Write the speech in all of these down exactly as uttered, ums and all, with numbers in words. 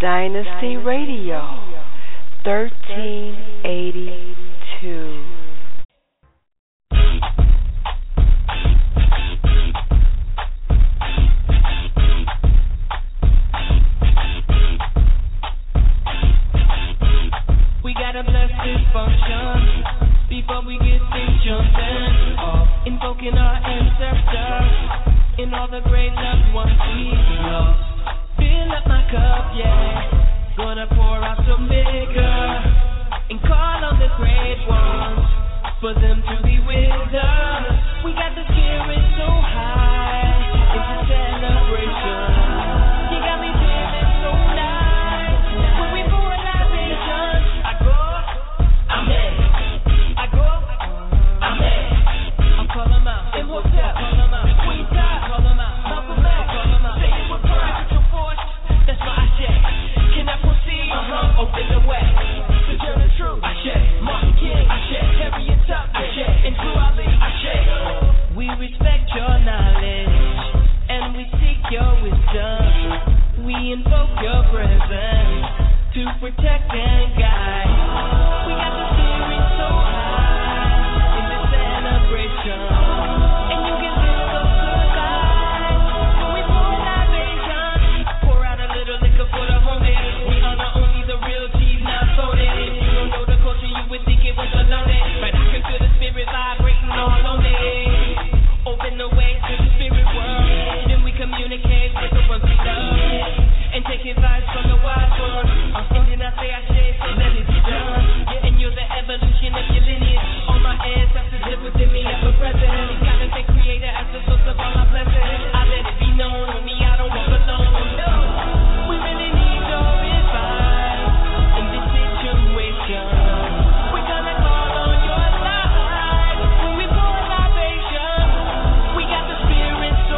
Dynasty Radio, thirteen eighty-two. We gotta bless this function before we get things jumping off, invoking our ancestors and all the great loved ones we lost. Fill up my cup, yeah. Gonna pour out some liquor and call on the great ones for them to be with us. We got the spirit so high, it's a celebration. You got me feeling so nice when we pour a libation. I go, I'm there. I go, I'm there. I'll call them out. In hotel, call them out. Queen Tie, call them out. Malcolm X, call them out. Say it with pride. That's my Ashe. Can I proceed? Uh-huh. Open the way. Secure the truth. Ashe. Martin King. Ashe. Harriet Tubman. Ashe. And Drew Ali. Ashe. We respect your knowledge and we seek your wisdom. We invoke your presence to protect and guide. We got the spirit so high in this celebration. And you can feel those good vibes when we pour libation. Pour out a little liquor for the homies. We honor only the real G's, not phony. If you don't know the culture, you would think it was alone. But I can feel the spirit vibrating all on me. Open the way to the spirit world. Then we communicate with the ones we love and take advice from the wise ones. And then I say I share, so let it be done. And you're the evolution of your lineage. All my ancestors live within me ever present. God has been created as the source of all our blessings. I let it be known, on me I don't walk alone. No, we really need your advice in this situation. We're gonna call on your light when we pour libation. We got the spirit so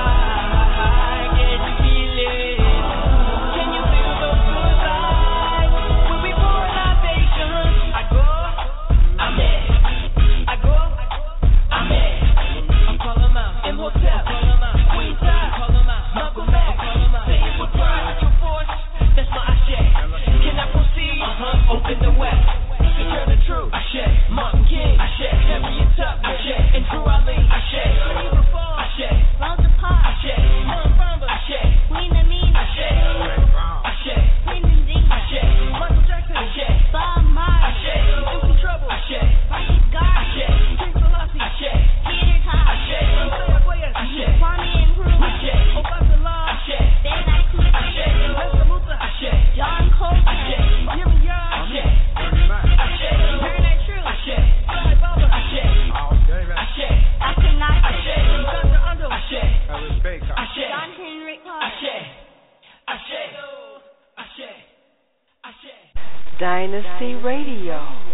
high, can you feel it? Can you feel those good vibes when we pour libation? I go, I'm there. I go, I'm there. I'll call them out. Imhotep, call them out. Queen Tie, call them out. Malcolm X, call them out. Say it with pride, with your force. That's my Ashe. Can I proceed? Uh-huh. Open the way. Secure the truth. Ashe. Martin King. Ashe. Harriet Tubman. Ashe. And Drew Ali. Ashe. Ashe. Rosa Parks, Ashe. Mom Bamba. Ashe. Queen Amina, Ashe. Ashe. Queen Ndinga, Ashe. Michael Jackson. Ashe. Bob Marley, Ashe. Empty Trouble. Ashe. Frankie Garden, Ashe. King Selassie. Ashe. Peter Tosh, Ashe. Sayagwayas. Ashe. Kwame Nkrumah, Ashe. Obasanjola. Ashe. Fela Kuti, Ashe. Lester Musa. Ashe. John Coltrane, Ashe. Jimmy Young. Ashe. Ashe. Bernard True, Ashe. Sai Baba. Ashe. Ashe. Akhenaten, Ashe. Doctor Ando. Ashe. Ashe. John Henrik Clark. Ashe. Ashe. Ashe. Ashe. Dynasty Radio,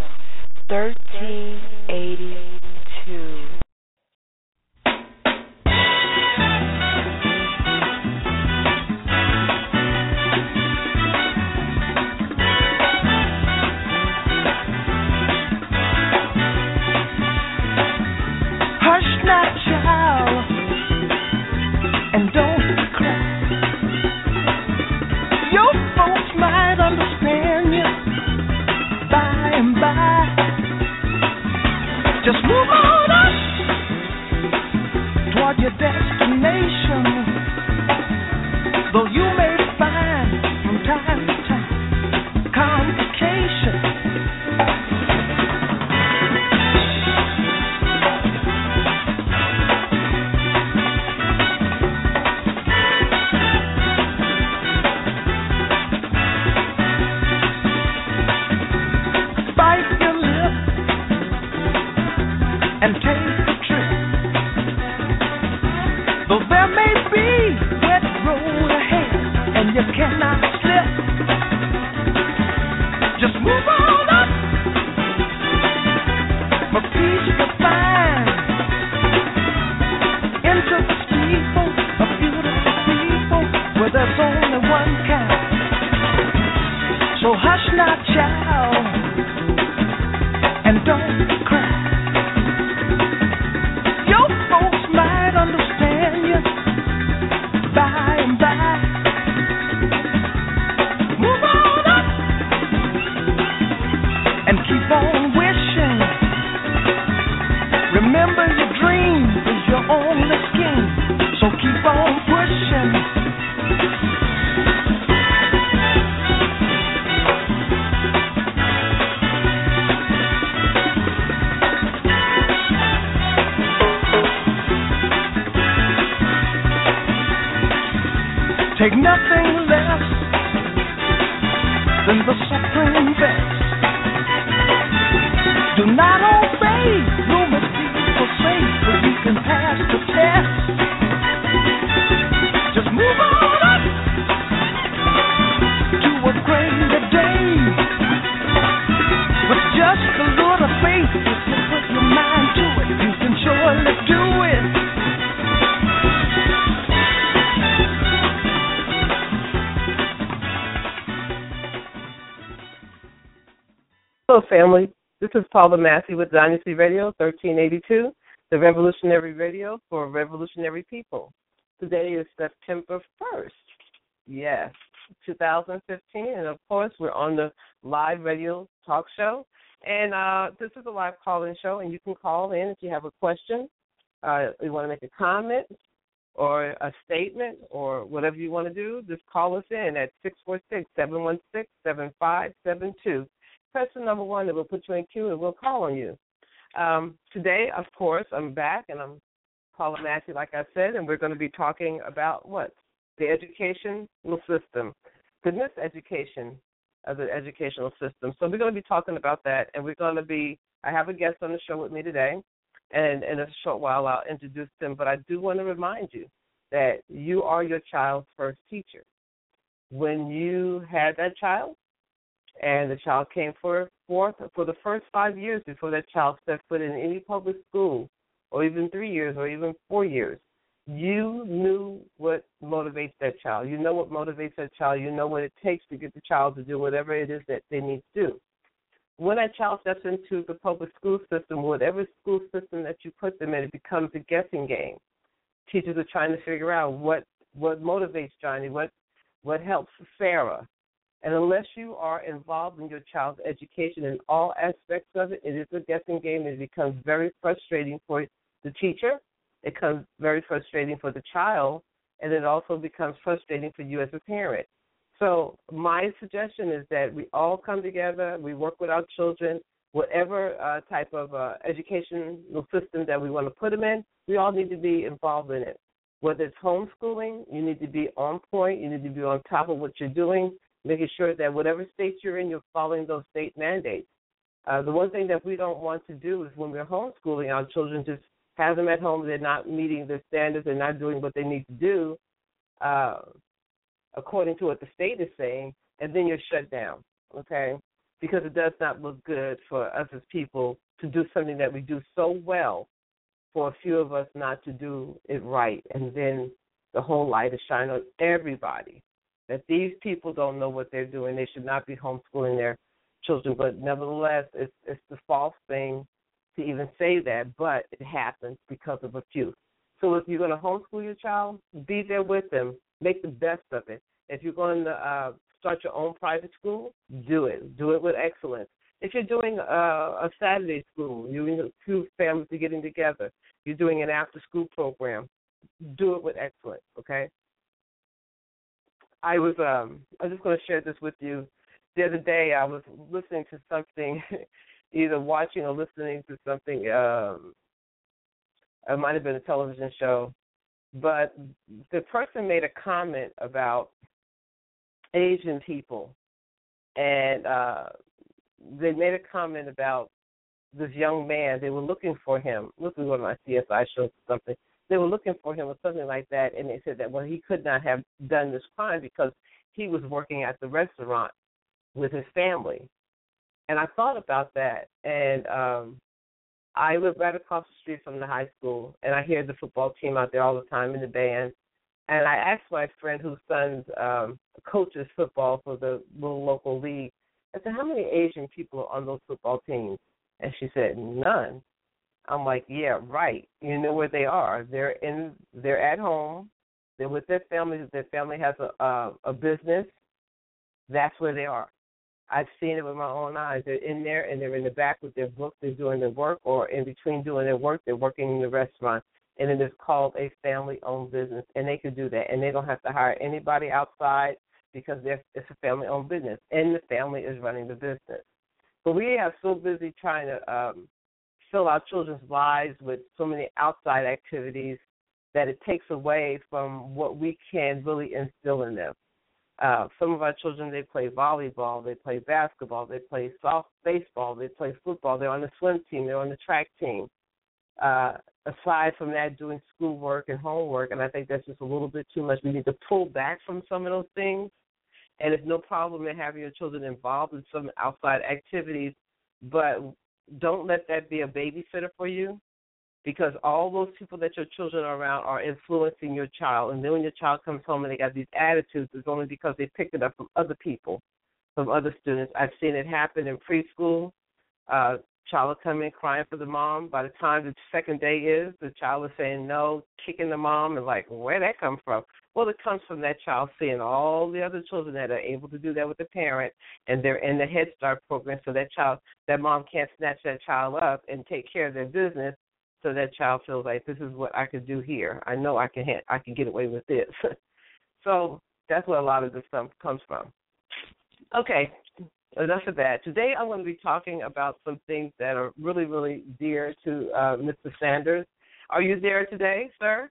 thirteen eighty-two. Hush not, child, and don't cry. Your folks might understand you by and by. Just move on up toward your destination. Though you may find from time to time complications. Bite your lip and take a trip. Though there may be wet road ahead and you cannot slip, just move on up for peace to find into the steeple of beautiful people where there's only one kind. So hush not, child, and don't cry. Your folks might understand you by and by. on pushing. Take nothing less than the supreme best. Do not obey, no mistake for safe, but you can pass the test. Just move on up to a greater day. With just a little faith, if you put your mind to it, you can surely do it. Hello, family. This is Paula Massey with Dynasty Radio, thirteen eighty-two, the revolutionary radio for revolutionary people. Today is September first, yes, two thousand fifteen, and of course we're on the live radio talk show. And uh, this is a live call-in show, and you can call in if you have a question, uh, you want to make a comment or a statement or whatever you want to do. Just call us in at six four six, seven one six, seven five seven two. Press the number one that will put you in queue, and we'll call on you. Um, today, of course, I'm back, and I'm Paula Massey, like I said, and we're going to be talking about what? The educational system, the miseducation of the educational system. So we're going to be talking about that, and we're going to be, I have a guest on the show with me today, and in a short while I'll introduce them, but I do want to remind you that you are your child's first teacher. When you had that child, and the child came for forth for the first five years before that child stepped foot in any public school, or even three years, or even four years. You knew what motivates that child. You know what motivates that child. You know what it takes to get the child to do whatever it is that they need to do. When that child steps into the public school system, whatever school system that you put them in, it becomes a guessing game. Teachers are trying to figure out what, what motivates Johnny, what what helps Sarah. And unless you are involved in your child's education in all aspects of it, it is a guessing game. It becomes very frustrating for the teacher. It becomes very frustrating for the child, and it also becomes frustrating for you as a parent. So my suggestion is that we all come together, we work with our children, whatever uh, type of uh, educational system that we want to put them in, we all need to be involved in it. Whether it's homeschooling, you need to be on point, you need to be on top of what you're doing, making sure that whatever state you're in, you're following those state mandates. Uh, the one thing that we don't want to do is when we're homeschooling our children, just have them at home, they're not meeting their standards, they're not doing what they need to do uh, according to what the state is saying, and then you're shut down, okay? Because it does not look good for us as people to do something that we do so well, for a few of us not to do it right, and then the whole light is shining on everybody. That these people don't know what they're doing. They should not be homeschooling their children. But nevertheless, it's, it's the false thing to even say that, but it happens because of a few. So if you're going to homeschool your child, be there with them. Make the best of it. If you're going to uh, start your own private school, do it. Do it with excellence. If you're doing a, a Saturday school, you're two families are getting together, you're doing an after-school program, do it with excellence, okay? I was um, I'm just going to share this with you. The other day I was listening to something, either watching or listening to something. Um, it might have been a television show, but the person made a comment about Asian people, and uh, they made a comment about this young man. They were looking for him. This was one of my C S I shows or something. They were looking for him or something like that, and they said that, well, he could not have done this crime because he was working at the restaurant with his family. And I thought about that, and um, I live right across the street from the high school, and I hear the football team out there all the time in the band. And I asked my friend whose son um, coaches football for the little local league, I said, how many Asian people are on those football teams? And she said, none. I'm like, yeah, right. You know where they are. They're in. They're at home. They're with their families. If their family has a, a a business, that's where they are. I've seen it with my own eyes. They're in there, and they're in the back with their book. They're doing their work, or in between doing their work, they're working in the restaurant. and it is called a family-owned business, and they can do that, and they don't have to hire anybody outside because they're, it's a family-owned business, and the family is running the business. But we are so busy trying to um, fill our children's lives with so many outside activities that it takes away from what we can really instill in them. Uh, some of our children, they play volleyball, they play basketball, they play soft baseball, they play football, they're on the swim team, they're on the track team. Uh, aside from that, doing schoolwork and homework, and I think that's just a little bit too much. We need to pull back from some of those things, and it's no problem in having your children involved in some outside activities, but don't let that be a babysitter for you, because all those people that your children are around are influencing your child. And then when your child comes home and they got these attitudes, it's only because they picked it up from other people, from other students. I've seen it happen in preschool. Uh, child will come in crying for the mom. By the time the second day is, the child is saying no, kicking the mom, and like, where'd that come from? Well, it comes from that child seeing all the other children that are able to do that with the parent, and they're in the Head Start program, so that child, that mom can't snatch that child up and take care of their business. So that child feels like, this is what I could do here. I know I can ha- I can get away with this. So that's where a lot of this stuff comes from. Okay, enough of that. Today I'm going to be talking about some things that are really, really dear to uh, Mister Sanders. Are you there today, sir?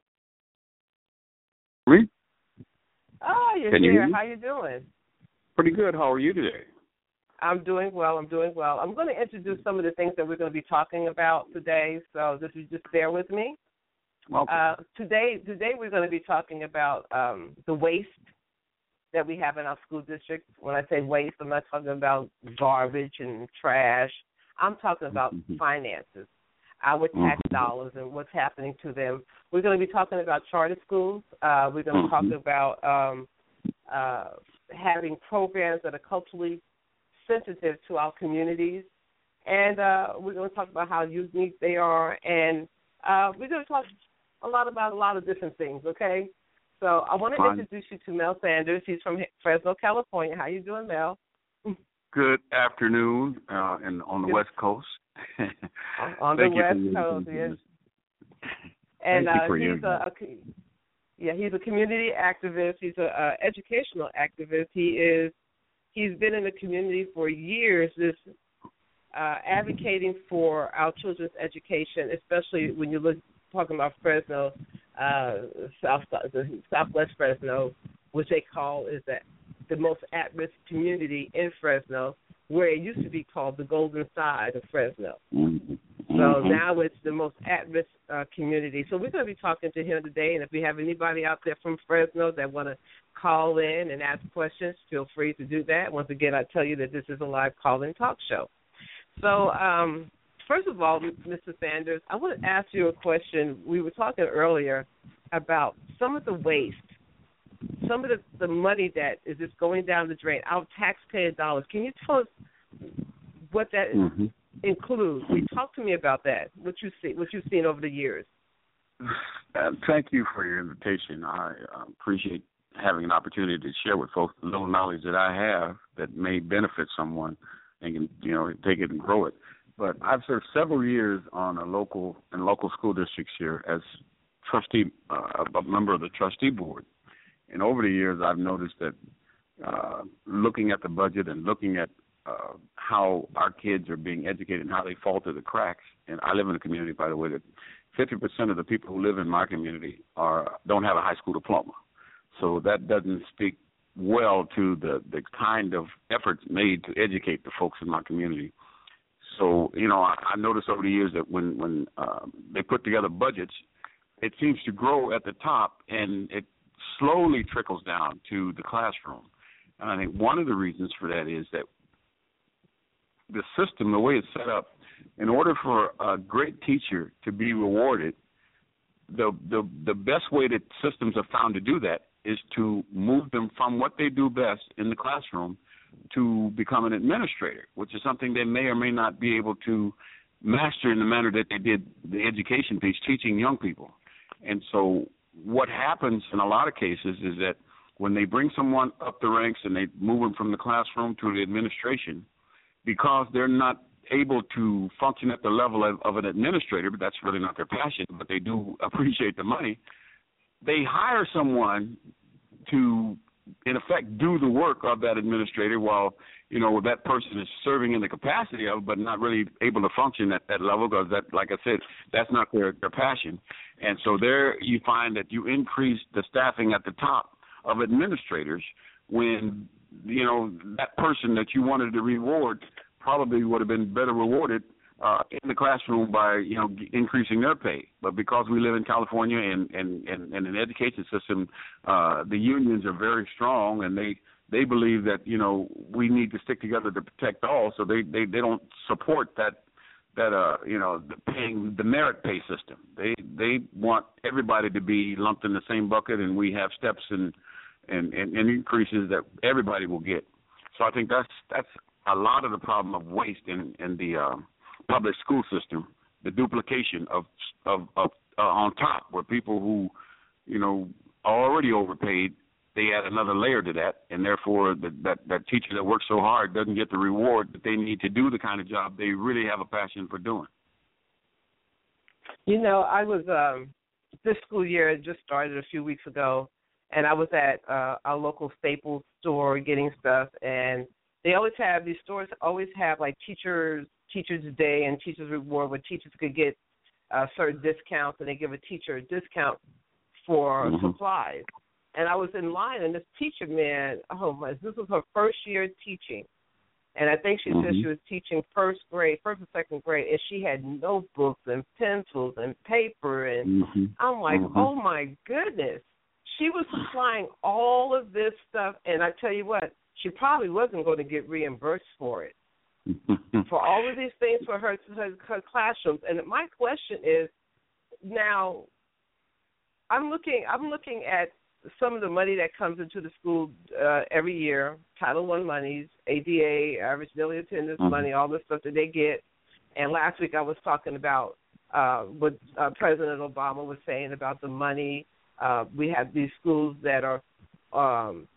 Me? Oh, you're Can you here. hear me? How you doing? Pretty good. How are you today? I'm doing well. I'm doing well. I'm going to introduce some of the things that we're going to be talking about today, so this is just bear with me. Okay. Uh, today, today we're going to be talking about um, the waste that we have in our school district. When I say waste, I'm not talking about garbage and trash. I'm talking about mm-hmm. finances, our tax mm-hmm. dollars and what's happening to them. We're going to be talking about charter schools. Uh, we're going to mm-hmm. talk about um, uh, having programs that are culturally sensitive to our communities, and uh, we're going to talk about how unique they are, and uh, we're going to talk a lot about a lot of different things, okay? So I want to Fine. introduce you to Mel Sanders. He's from Fresno, California. How you doing, Mel? Good afternoon, uh, and on the Good. West Coast. On the Thank you West for Coast, your- yes. And Thank you uh, for he's your- a, a yeah, he's a community activist. He's a, a educational activist. He is He's been in the community for years, just uh, advocating for our children's education, especially when you look talking about Fresno, uh, South the Southwest Fresno, which they call is that the most at-risk community in Fresno, where it used to be called the Golden Side of Fresno. Mm-hmm. So now it's the most at-risk uh, community. So we're going to be talking to him today, and if we have anybody out there from Fresno that want to call in and ask questions, feel free to do that. Once again, I tell you that this is a live call-in talk show. So um, first of all, Mister Sanders, I want to ask you a question. We were talking earlier about some of the waste, some of the, the money that is just going down the drain, our taxpayer dollars. Can you tell us what that mm-hmm. includes? Talk to me about that, what, you see, what you've seen over the years. Uh, thank you for your invitation. I uh, appreciate having an opportunity to share with folks the little knowledge that I have that may benefit someone and can, you know, take it and grow it. But I've served several years on a local and local school districts here as trustee, uh, a member of the trustee board. And over the years, I've noticed that uh, looking at the budget and looking at uh, how our kids are being educated and how they fall through the cracks. And I live in a community, by the way, that fifty percent of the people who live in my community are don't have a high school diploma. So that doesn't speak well to the, the kind of efforts made to educate the folks in my community. So, you know, I, I noticed over the years that when, when uh, they put together budgets, it seems to grow at the top and it slowly trickles down to the classroom. And I think one of the reasons for that is that the system, the way it's set up, in order for a great teacher to be rewarded, the the the best way that systems have found to do that is to move them from what they do best in the classroom to become an administrator, which is something they may or may not be able to master in the manner that they did the education piece, teaching young people. And so what happens in a lot of cases is that when they bring someone up the ranks and they move them from the classroom to the administration, because they're not able to function at the level of, of an administrator, but that's really not their passion, but they do appreciate the money, they hire someone to, in effect, do the work of that administrator while, you know, that person is serving in the capacity of, but not really able to function at that level because, that, like I said, that's not their, their passion. And so there you find that you increase the staffing at the top of administrators when, you know, that person that you wanted to reward probably would have been better rewarded uh, in the classroom by, you know, increasing their pay. But because we live in California and, and, and, and in the education system, uh, the unions are very strong, and they, they believe that, you know, we need to stick together to protect all, so they, they, they don't support that, that uh, you know, the paying the merit pay system. They they want everybody to be lumped in the same bucket, and we have steps and, and, and, and increases that everybody will get. So I think that's that's a lot of the problem of waste in, in the uh, public school system, the duplication of of, of uh, on top, where people who, you know, are already overpaid, they add another layer to that, and therefore the, that, that teacher that works so hard doesn't get the reward that they need to do the kind of job they really have a passion for doing. You know, I was, um, this school year just started a few weeks ago, and I was at uh, our local Staples store getting stuff, and they always have, these stores always have like teachers, Teachers Day and Teachers Reward where teachers could get uh, certain discounts, and they give a teacher a discount for mm-hmm. supplies. And I was in line, and this teacher, man, oh my, this was her first year teaching. And I think she mm-hmm. said she was teaching first grade, first and second grade, and she had notebooks and pencils and paper. And mm-hmm. I'm like, mm-hmm. oh, my goodness. She was supplying all of this stuff, and I tell you what, she probably wasn't going to get reimbursed for it, for all of these things for her, her, her classrooms. And my question is, now, I'm looking, I'm looking at some of the money that comes into the school uh, every year, Title One monies, A D A, average daily attendance mm-hmm. money, all the stuff that they get. And last week I was talking about uh, what uh, President Obama was saying about the money. Uh, we have these schools that are um,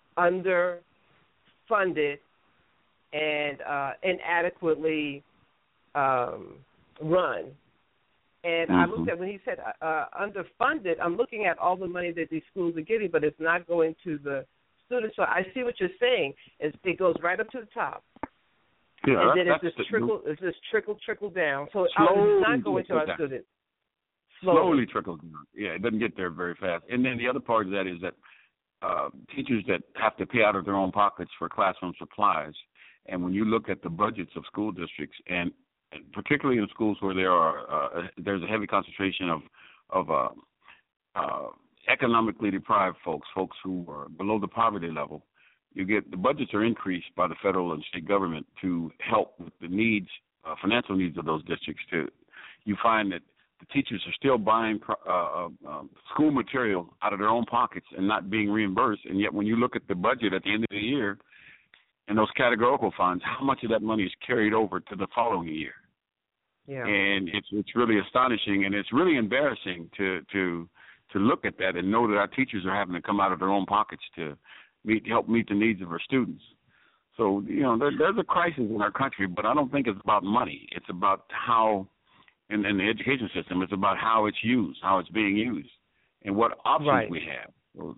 underfunded and uh, inadequately um, run. And mm-hmm. I looked at when he said uh, underfunded, I'm looking at all the money that these schools are getting, but it's not going to the students. So I see what you're saying. It's, it goes right up to the top. Yeah, and that, then it's just the, trickle, it's just trickle, trickle down. So it's not going to our down. students. Slowly. Slowly trickle down. Yeah, it doesn't get there very fast. And then the other part of that is that uh, teachers that have to pay out of their own pockets for classroom supplies, and when you look at the budgets of school districts, and particularly in schools where there are uh, there's a heavy concentration of of uh, uh, economically deprived folks, folks who are below the poverty level, you get the budgets are increased by the federal and state government to help with the needs, uh, financial needs of those districts. To you find that the teachers are still buying uh, uh, school material out of their own pockets and not being reimbursed, and yet when you look at the budget at the end of the year, and those categorical funds, how much of that money is carried over to the following year? Yeah. And it's it's really astonishing, and it's really embarrassing to to to look at that and know that our teachers are having to come out of their own pockets to meet help meet the needs of our students. So, you know, there, there's a crisis in our country, but I don't think it's about money. It's about how, in, in the education system, it's about how it's used, how it's being used, and what options right. we have. So,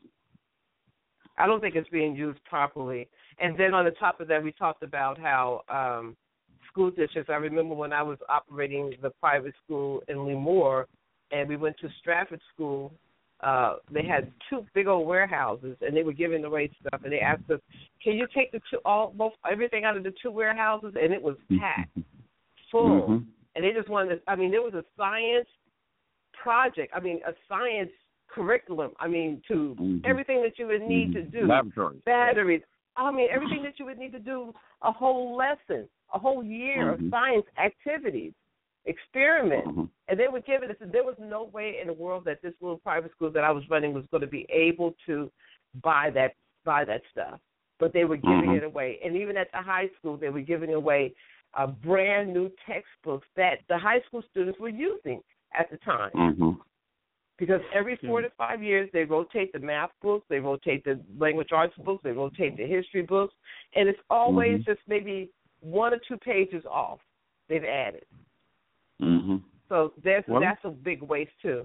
I don't think it's being used properly. And then on the top of that, we talked about how um, school districts, I remember when I was operating the private school in Lemoore, and we went to Stratford School, uh, they had two big old warehouses, and they were giving away stuff, and they asked us, can you take the two, all, most, everything out of the two warehouses? And it was packed, full. Mm-hmm. And they just wanted to, I mean, there was a science project, I mean, a science curriculum, I mean, to mm-hmm. everything that you would need mm-hmm. to do. Laboratories. Batteries. I mean, everything that you would need to do, a whole lesson, a whole year mm-hmm. of science activities, experiments. Mm-hmm. And they would give it, there was no way in the world that this little private school that I was running was going to be able to buy that buy that stuff. But they were giving mm-hmm. it away. And even at the high school, they were giving away uh, brand new textbooks that the high school students were using at the time. Mm-hmm. Because every four to five years, they rotate the math books, they rotate the language arts books, they rotate the history books, and it's always mm-hmm. just maybe one or two pages off. they've added. Mm-hmm. So there's Well, that's a big waste too.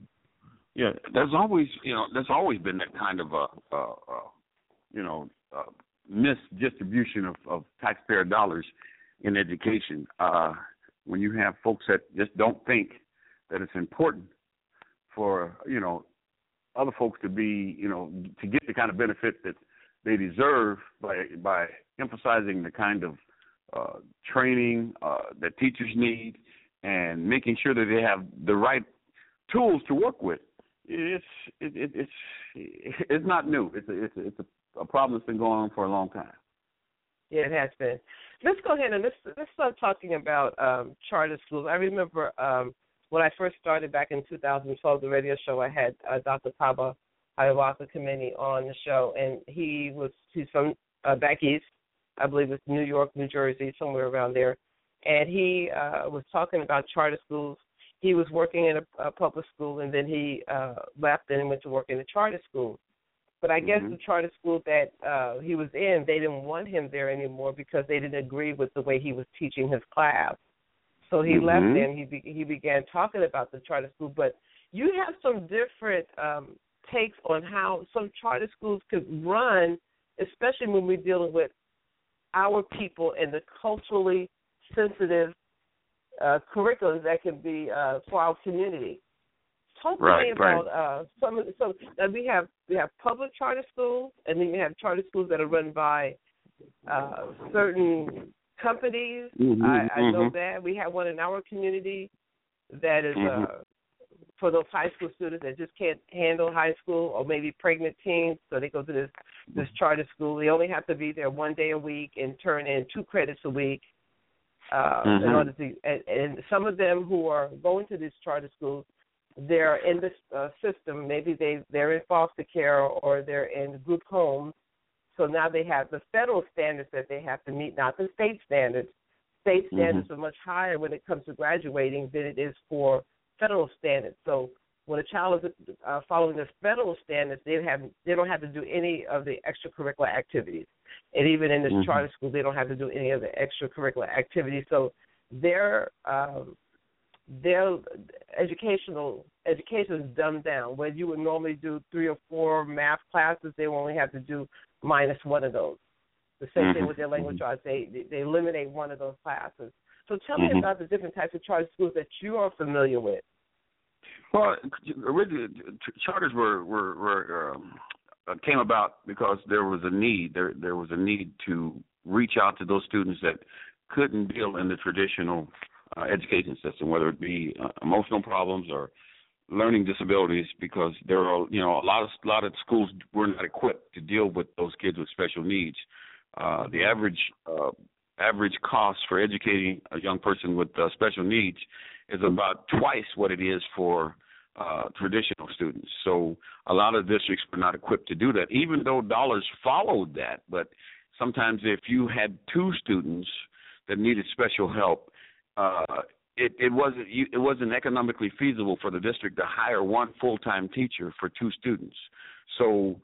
Yeah, there's always, you know, there's always been that kind of a, uh, uh, you know, uh, misdistribution of, of taxpayer dollars in education. Uh, when you have folks that just don't think that it's important for, you know, other folks to be, you know, to get the kind of benefit that they deserve by by emphasizing the kind of uh, training uh, that teachers need and making sure that they have the right tools to work with. It's it, it, it's it's not new. It's a, it's a, it's a, a problem that's been going on for a long time. Yeah, it has been. Let's go ahead and let's let's start talking about um, charter schools. I remember um, when I first started back in two thousand twelve, the radio show. I had uh, Doctor Kaba Hiawatha Kameni on the show, and he was he's from uh, back east, I believe it's New York, New Jersey, somewhere around there, and he uh, was talking about charter schools. He was working in a, a public school, and then he uh, left and went to work in a charter school. But I guess mm-hmm. the charter school that uh, he was in, they didn't want him there anymore because they didn't agree with the way he was teaching his class. So he mm-hmm. left and he be, he began talking about the charter school. But you have some different um, takes on how some charter schools could run, especially when we're dealing with our people and the culturally sensitive uh, curriculums that can be uh, for our community. Talk to right, me about right. uh, some of the, so uh, we have we have public charter schools, and then you have charter schools that are run by uh, certain companies. Mm-hmm, I, I mm-hmm. know that we have one in our community that is mm-hmm. uh, for those high school students that just can't handle high school, or maybe pregnant teens, so they go to this this charter school. They only have to be there one day a week and turn in two credits a week. Uh, mm-hmm. in order to, and, and some of them who are going to these charter schools, they're in this uh, system. Maybe they, they're in foster care or they're in group homes. So now they have the federal standards that they have to meet, not the state standards. State standards mm-hmm. are much higher when it comes to graduating than it is for federal standards. So when a child is uh, following the federal standards, they have they don't have to do any of the extracurricular activities. And even in this mm-hmm. charter school, they don't have to do any of the extracurricular activities. So they're um, their educational education is dumbed down. Where you would normally do three or four math classes, they will only have to do minus one of those. The same mm-hmm. thing with their language arts. They they eliminate one of those classes. So tell mm-hmm. me about the different types of charter schools that you are familiar with. Well, originally, charters were were, were um, came about because there was a need. There there was a need to reach out to those students that couldn't deal in the traditional Uh, education system, whether it be uh, emotional problems or learning disabilities, because there are, you know, a lot of a lot of schools were not equipped to deal with those kids with special needs. Uh, the average uh, average cost for educating a young person with uh, special needs is about twice what it is for uh, traditional students. So a lot of districts were not equipped to do that, even though dollars followed that. But sometimes if you had two students that needed special help, Uh, it, it wasn't it wasn't economically feasible for the district to hire one full-time teacher for two students. So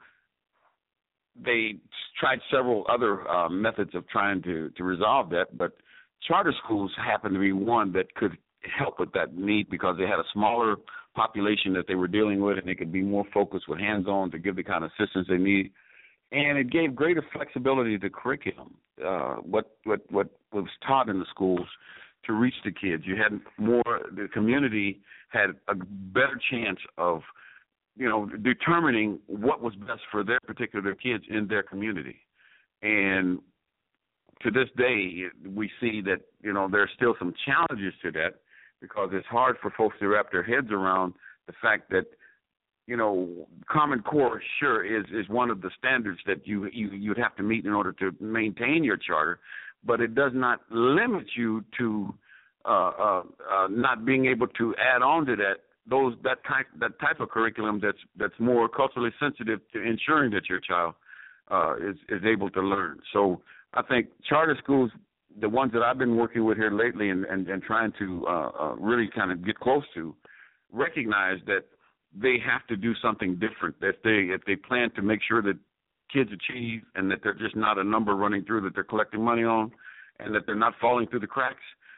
they tried several other uh, methods of trying to, to resolve that, but charter schools happened to be one that could help with that need because they had a smaller population that they were dealing with, and they could be more focused with hands-on to give the kind of assistance they need. And it gave greater flexibility to curriculum. Uh, what, what, what was taught in the schools to reach the kids. You had more, the community had a better chance of, you know, determining what was best for their particular kids in their community. And to this day, we see that, you know, there's still some challenges to that because it's hard for folks to wrap their heads around the fact that, you know, Common Core sure is, is one of the standards that you, you, you'd have to meet in order to maintain your charter, but it does not limit you to uh, uh, uh, not being able to add on to that those that type that type of curriculum that's that's more culturally sensitive to ensuring that your child uh, is is able to learn. So I think charter schools, the ones that I've been working with here lately and and, and trying to uh, uh, really kind of get close to, recognize that they have to do something different. That they if they plan to make sure that kids achieve and that they're just not a number running through that they're collecting money on, and that they're not falling through the cracks,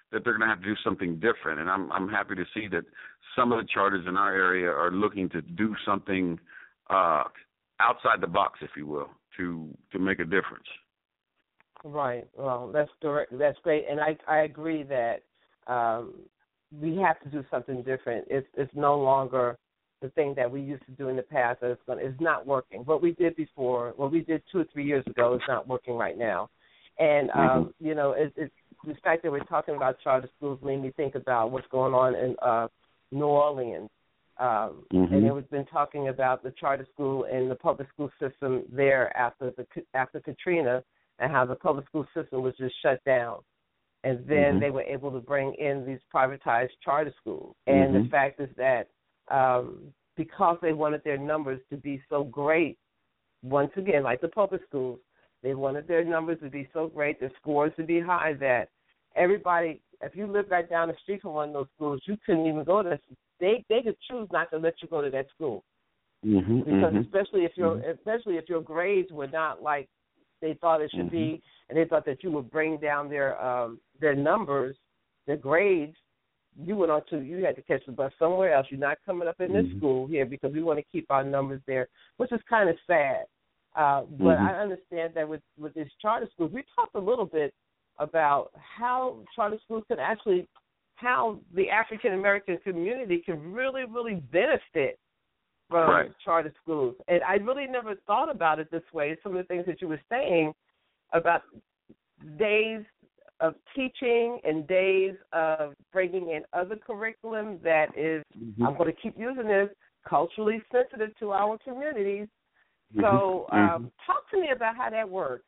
that they're going to have to do something different. And I'm I'm happy to see that some of the charters in our area are looking to do something uh, outside the box, if you will, to to make a difference. Right. Well, that's direct, that's great, and I I agree that um, we have to do something different. It's it's no longer the thing that we used to do in the past. That it's going it's not working. What we did before, what we did two or three years ago, is not working right now. And um, mm-hmm. you know, it, it's the fact that we're talking about charter schools made me think about what's going on in uh, New Orleans. Um, mm-hmm. And we've been talking about the charter school and the public school system there after the after Katrina, and how the public school system was just shut down. And then mm-hmm. they were able to bring in these privatized charter schools. And mm-hmm. the fact is that um, because they wanted their numbers to be so great, once again, like the public schools, they wanted their numbers to be so great, their scores to be high, that everybody, if you lived right down the street from one of those schools, you couldn't even go to that. They they could choose not to let you go to that school. Mm-hmm. Because mm-hmm. especially if your mm-hmm. especially if your grades were not like they thought it should mm-hmm. be, and they thought that you would bring down their um, their numbers, their grades, you went on to you had to catch the bus somewhere else. You're not coming up in this mm-hmm. school here because we want to keep our numbers there, which is kind of sad. Uh, but mm-hmm. I understand that with, with these charter schools, we talked a little bit about how charter schools can actually, how the African American community can really, really benefit from right. charter schools. And I really never thought about it this way. Some of the things that you were saying about days of teaching and days of bringing in other curriculum that is, mm-hmm. I'm going to keep using this, culturally sensitive to our communities. Mm-hmm. So um, mm-hmm. talk to me about how that works.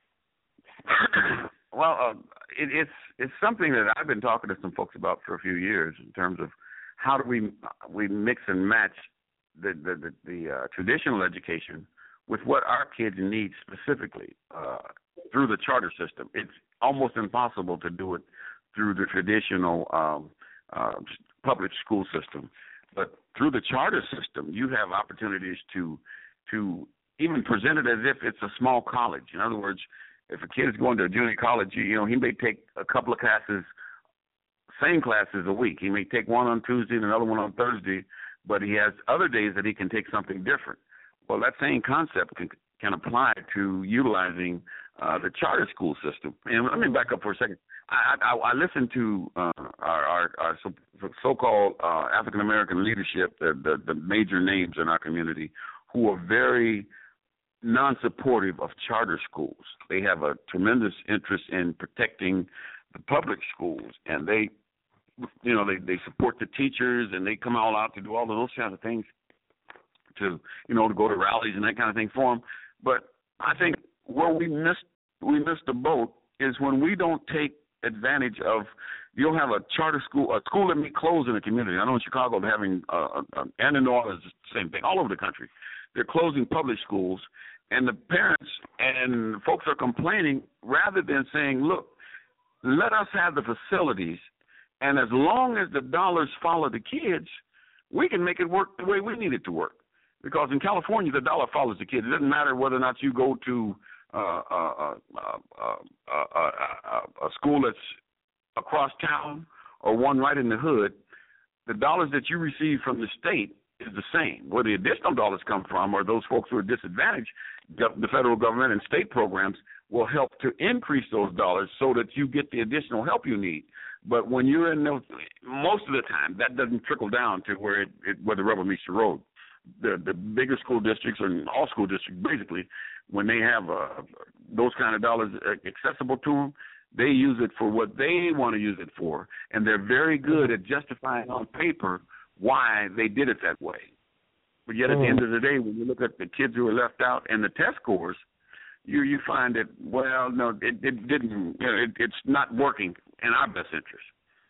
Well, uh, it, it's it's something that I've been talking to some folks about for a few years in terms of how do we we mix and match the the, the, the uh, traditional education with what our kids need specifically uh, through the charter system. It's almost impossible to do it through the traditional um, uh, public school system, but through the charter system, you have opportunities to to even present it as if it's a small college. In other words, if a kid is going to a junior college, you know, he may take a couple of classes, same classes a week. He may take one on Tuesday and another one on Thursday, but he has other days that he can take something different. Well, that same concept can can apply to utilizing uh, the charter school system. And let me back up for a second. I, I, I listened to uh, our, our, our so, so-called uh, African-American leadership, the, the, the major names in our community, who are very non-supportive of charter schools. They have a tremendous interest in protecting the public schools, and they, you know, they, they support the teachers, and they come all out to do all of those kinds of things, to, you know, to go to rallies and that kind of thing for them. But I think where we missed we missed the boat is when we don't take advantage of. You'll have a charter school, a school that may close in a community. I know in Chicago they're having, uh, uh, and in New Orleans, the same thing, all over the country. They're closing public schools, and the parents and folks are complaining rather than saying, look, let us have the facilities, and as long as the dollars follow the kids, we can make it work the way we need it to work. Because in California, the dollar follows the kids. It doesn't matter whether or not you go to uh, uh, uh, uh, uh, uh, uh, a school that's across town or one right in the hood. The dollars that you receive from the state is the same. Where the additional dollars come from or those folks who are disadvantaged, the federal government and state programs will help to increase those dollars so that you get the additional help you need. But when you're in those, most of the time, that doesn't trickle down to where it, it where the rubber meets the road. The the bigger school districts, or all school districts, basically, when they have uh, those kind of dollars accessible to them, they use it for what they want to use it for, and they're very good at justifying on paper why they did it that way. But yet, at mm. the end of the day, when you look at the kids who are left out and the test scores, you you find that, well, no, it, it didn't. You know, it, it's not working in our best interest.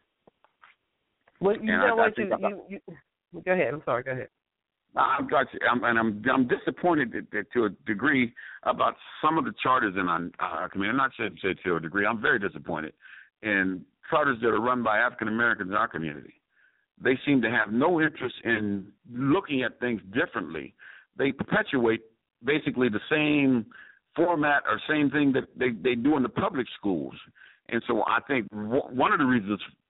Well, you and know I, what? I You, you, you, go ahead. I'm sorry. Go ahead. I'm, I'm, and I'm, I'm disappointed to a degree about some of the charters in our, our community. I'm not saying to a degree. I'm very disappointed in charters that are run by African Americans in our community. They seem to have no interest in looking at things differently. They perpetuate basically the same format or same thing that they, they do in the public schools. And so I think one of the reasons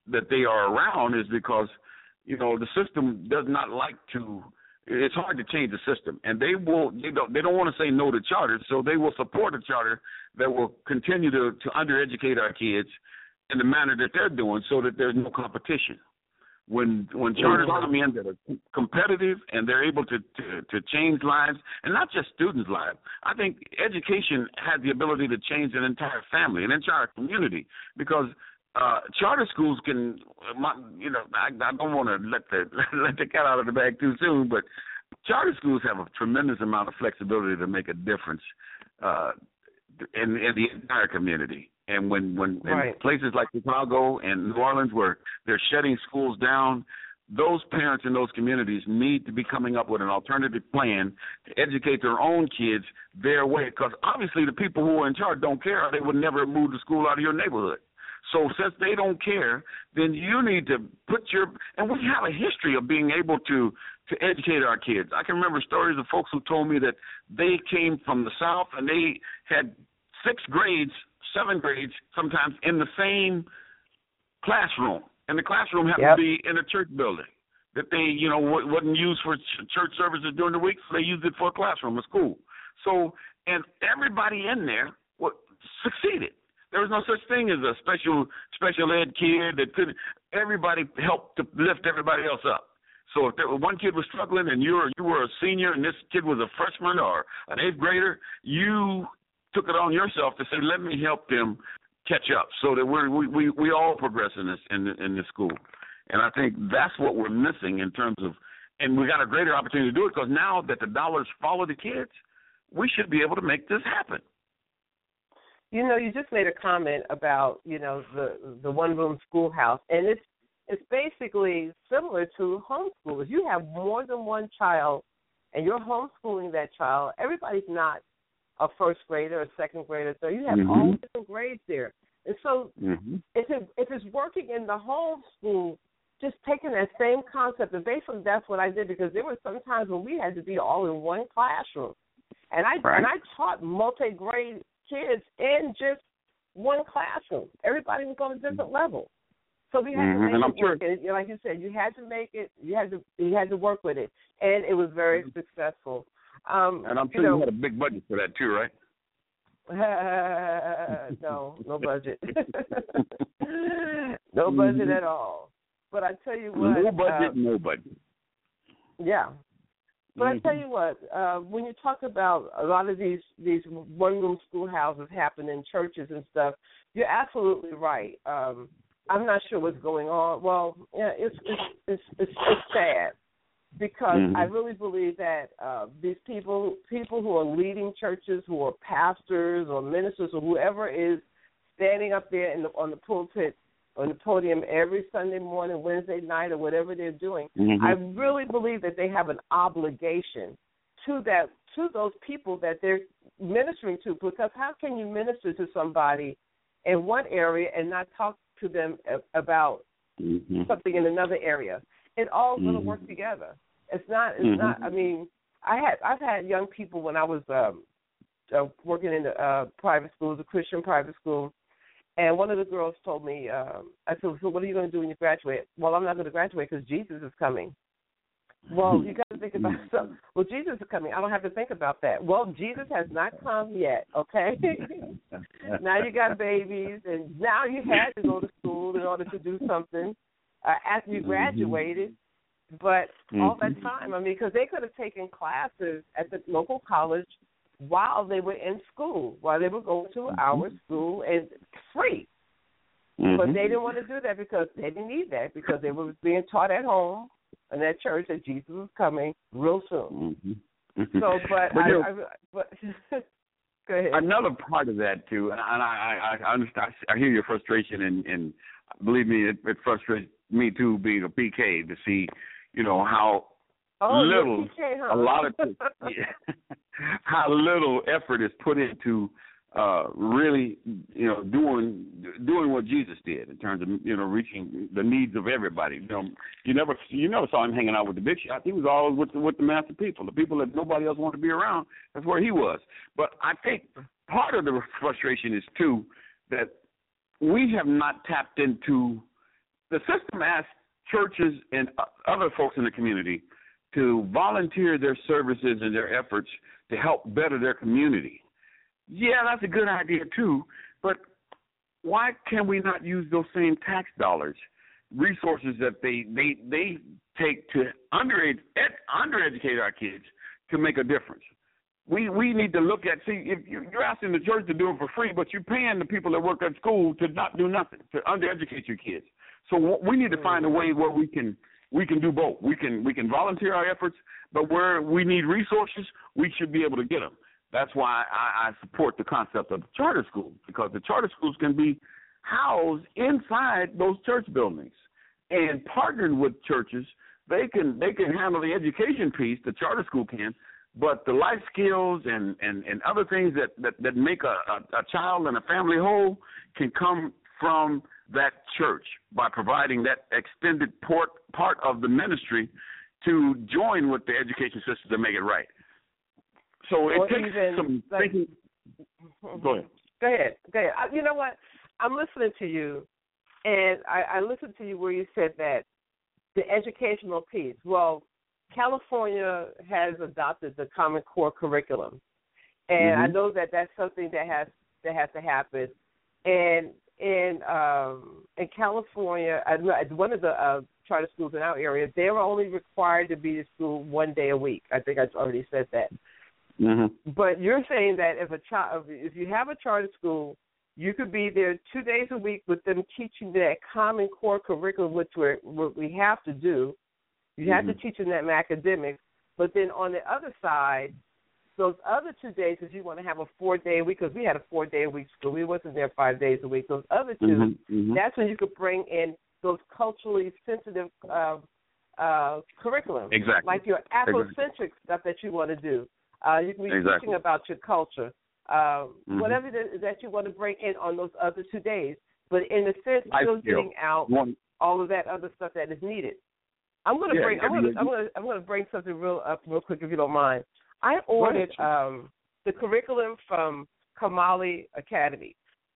that they are around is because, you know, the system does not like to. It's hard to change the system, and they will. They don't. They don't want to say no to charters, so they will support a charter that will continue to to undereducate our kids in the manner that they're doing, so that there's no competition. When when charters come in that are competitive and they're able to, to, to change lives, and not just students' lives. I think education has the ability to change an entire family, an entire community, because uh, charter schools can, you know, I, I don't want to let the let the cat out of the bag too soon, but charter schools have a tremendous amount of flexibility to make a difference uh, in, in the entire community. And when, when right. in places like Chicago and New Orleans where they're shutting schools down, those parents in those communities need to be coming up with an alternative plan to educate their own kids their way. Because obviously the people who are in charge don't care, or they would never move the school out of your neighborhood. So since they don't care, then you need to put your – and we have a history of being able to, to educate our kids. I can remember stories of folks who told me that they came from the South and they had six grades – seven grades sometimes in the same classroom, and the classroom happened yep. to be in a church building that they, you know, w- wasn't used for ch- church services during the week, so they used it for a classroom, a school. So, and everybody in there w- succeeded. There was no such thing as a special special ed kid that could. Everybody helped to lift everybody else up. So if there, one kid was struggling and you were you were a senior and this kid was a freshman or an eighth grader, you took it on yourself to say, let me help them catch up, so that we're, we we we all progress in this in in this school. And I think that's what we're missing in terms of, and we got a greater opportunity to do it because now that the dollars follow the kids, we should be able to make this happen. You know, you just made a comment about, you know, the the one room schoolhouse, and it's it's basically similar to homeschool. If you have more than one child and you're homeschooling that child, everybody's not a first grader, a second grader, so you have mm-hmm. all different grades there. And so mm-hmm. if, it, if it's working in the home school, just taking that same concept, and basically that's what I did, because there were some times when we had to be all in one classroom. And I right. and I taught multi-grade kids in just one classroom. Everybody was on a different level. So we had mm-hmm. to make and it I'm work. sure. And like you said, you had to make it, you had to you had to work with it. And it was very mm-hmm. successful. Um, and I'm sure you, know, you had a big budget for that too, right? Uh, no, no budget. no budget mm-hmm. at all. But I tell you what. No budget, uh, no budget. Yeah. But mm-hmm. I tell you what, uh, when you talk about a lot of these, these one-room schoolhouses happen in churches and stuff, you're absolutely right. Um, I'm not sure what's going on. Well, yeah, it's it's it's, it's, it's sad. Because mm-hmm. I really believe that uh, these people, people who are leading churches, who are pastors or ministers or whoever is standing up there in the, on the pulpit, on the podium every Sunday morning, Wednesday night, or whatever they're doing, mm-hmm. I really believe that they have an obligation to that, to those people that they're ministering to. Because how can you minister to somebody in one area and not talk to them about mm-hmm. something in another area? It all going to mm-hmm. work together. It's not. It's mm-hmm. not. I mean, I had. I've had young people when I was um, uh, working in the uh, private schools, a Christian private school, and one of the girls told me, um, I said, "So what are you going to do when you graduate?" Well, I'm not going to graduate because Jesus is coming. Well, you got to think about something. Well, Jesus is coming. I don't have to think about that. Well, Jesus has not come yet. Okay. Now you got babies, and now you had to go to school in order to do something. Uh, after you graduated, but mm-hmm. all that time, I mean, because they could have taken classes at the local college while they were in school, while they were going to mm-hmm. our school, and free. Mm-hmm. But they didn't want to do that because they didn't need that, because they were being taught at home in that church that Jesus was coming real soon. Mm-hmm. So, but, but, I, you know, I, but go ahead. Another part of that, too, and I, I, I understand, I hear your frustration, and, and believe me, it, it frustrates me too, being a P K, to see, you know, how oh, little, P K, huh? a lot of, yeah, how little effort is put into uh, really, you know, doing doing what Jesus did in terms of, you know, reaching the needs of everybody. You know, you never you never saw him hanging out with the big shots. He was always with the, with the master people, the people that nobody else wanted to be around. That's where he was. But I think part of the frustration is too that we have not tapped into the system asks churches and other folks in the community to volunteer their services and their efforts to help better their community. Yeah, that's a good idea too, but why can we not use those same tax dollars, resources that they they, they take to under ed, undereducate our kids to make a difference? We we need to look at, see, if you're asking the church to do it for free, but you're paying the people that work at school to not do nothing, to undereducate your kids. So we need to find a way where we can we can do both. We can we can volunteer our efforts, but where we need resources, we should be able to get them. That's why I, I support the concept of the charter schools, because the charter schools can be housed inside those church buildings and partnered with churches. They can they can handle the education piece, the charter school can, but the life skills and, and, and other things that, that, that make a, a, a child and a family whole can come from that church by providing that extended port, part of the ministry to join with the education system to make it right. So it or takes even, some like, thinking. Go ahead. Go ahead. Go ahead. I, you know what? I'm listening to you, and I, I listened to you where you said that the educational piece. Well, California has adopted the Common Core curriculum, and mm-hmm. I know that that's something that has that has to happen. And in um, in California, at one of the uh, charter schools in our area, they were only required to be to school one day a week. I think I already said that. Mm-hmm. But you're saying that if a child, if you have a charter school, you could be there two days a week with them teaching that Common Core curriculum, which we're, what we have to do. You have mm-hmm. to teach them that in academics. But then on the other side, those other two days, if you want to have a four-day week, because we had a four-day-a-week school. We wasn't there five days a week. Those other two, mm-hmm. Mm-hmm. that's when you could bring in those culturally sensitive uh, uh, curriculum. Exactly. Like your Afrocentric exactly. stuff that you want to do. Uh, you can be exactly. teaching about your culture, uh, mm-hmm. whatever that, that you want to bring in on those other two days. But in a sense, still getting out One. all of that other stuff that is needed. I'm going to yeah, bring. I'm going to. I'm going to. I'm going to bring something real up real quick if you don't mind. I ordered um, the curriculum from Kamali Academy,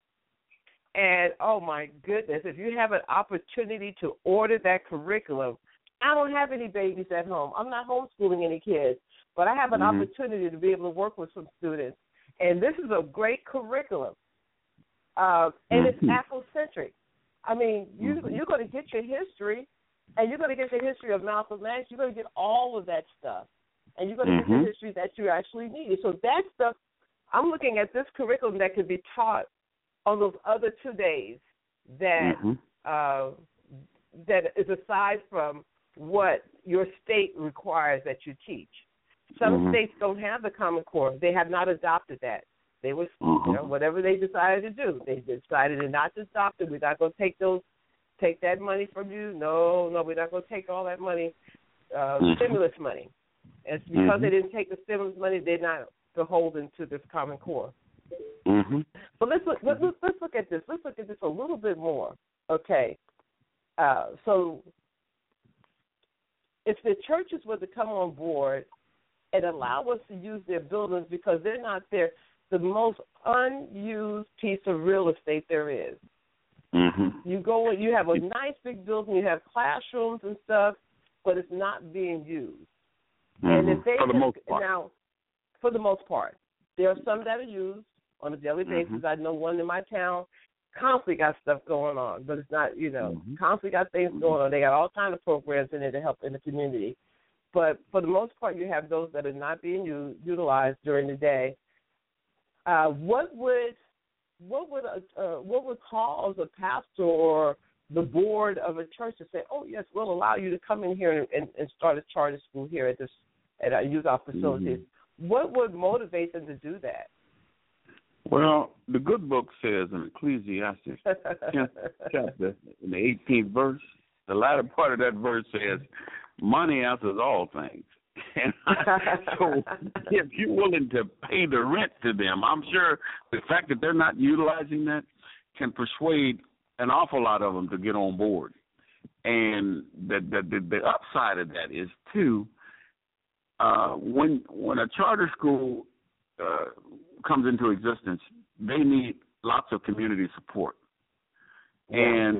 and oh my goodness, if you have an opportunity to order that curriculum, I don't have any babies at home. I'm not homeschooling any kids, but I have an mm-hmm. opportunity to be able to work with some students, and this is a great curriculum, uh, and mm-hmm. it's Afrocentric. I mean, you, mm-hmm. you're going to get your history. And you're going to get the history of Malcolm X. You're going to get all of that stuff. And you're going to mm-hmm. get the history that you actually need. So that stuff, I'm looking at this curriculum that could be taught on those other two days that mm-hmm. uh, that is aside from what your state requires that you teach. Some mm-hmm. states don't have the Common Core. They have not adopted that. They was, mm-hmm. you know, whatever they decided to do. They decided to not to adopt it. We're not going to take those Take that money from you? No, no, we're not going to take all that money, uh, mm-hmm. stimulus money. And it's because mm-hmm. they didn't take the stimulus money, they're not beholden to this Common Core. Mm-hmm. But let's look, let's, let's look at this. Let's look at this a little bit more. Okay. Uh, so if the churches were to come on board and allow us to use their buildings because they're not there, the most unused piece of real estate there is. Mm-hmm. You go, you have a nice big building, you have classrooms and stuff, but it's not being used. Mm-hmm. And if they for the just, most part. Now, for the most part, there are some that are used on a daily basis. Mm-hmm. I know one in my town constantly got stuff going on, but it's not, you know, mm-hmm. constantly got things going on. They got all kinds of programs in there to help in the community. But for the most part, you have those that are not being used, utilized during the day. Uh, what would What would a, uh, what would cause a pastor or the board of a church to say, "Oh yes, we'll allow you to come in here and, and, and start a charter school here at this at our use our facilities"? Mm-hmm. What would motivate them to do that? Well, the good book says in Ecclesiastes chapter in the eighteenth verse, the latter part of that verse says, "Money answers all things." And so if you're willing to pay the rent to them, I'm sure the fact that they're not utilizing that can persuade an awful lot of them to get on board. And the the, the, the upside of that is, too, uh, when when a charter school uh, comes into existence, they need lots of community support. And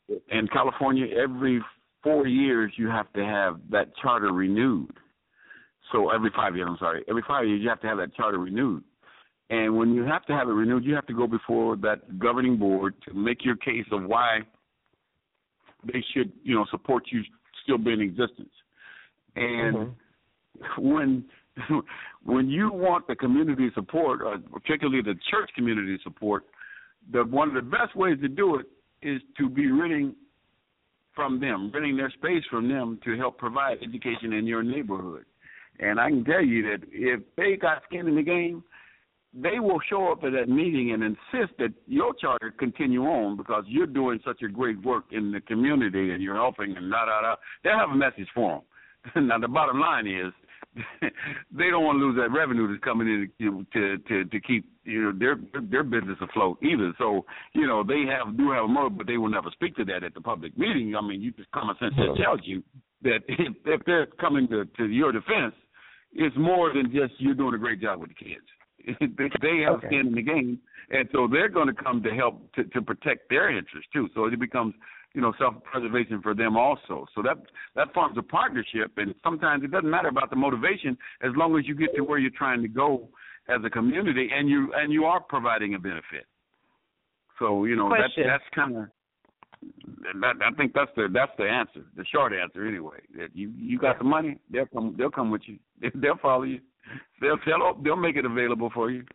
in California, every four years you have to have that charter renewed. So every five years, I'm sorry, every five years you have to have that charter renewed. And when you have to have it renewed, you have to go before that governing board to make your case of why they should, you know, support you still be in existence. And mm-hmm. when when you want the community support, or particularly the church community support, the one of the best ways to do it is to be renting from them, renting their space from them to help provide education in your neighborhood. And I can tell you that if they got skin in the game, they will show up at that meeting and insist that your charter continue on because you're doing such a great work in the community and you're helping and da da da. They'll have a message for them. Now the bottom line is they don't want to lose that revenue that's coming in to to to, to keep you know their their business afloat either. So you know they have do have a motive, but they will never speak to that at the public meeting. I mean, you just common sense that tells you that if, if they're coming to, to your defense, it's more than just you're doing a great job with the kids. They have okay. skin in the game, and so they're going to come to help to, to protect their interests too. So it becomes, you know, self-preservation for them also. So that that forms a partnership, and sometimes it doesn't matter about the motivation as long as you get to where you're trying to go as a community, and you and you are providing a benefit. So you know that, that's kind of. That, I think that's the that's the answer, the short answer anyway. That you you got the money, they'll come they'll come with you, they'll follow you, they'll they'll they'll make it available for you.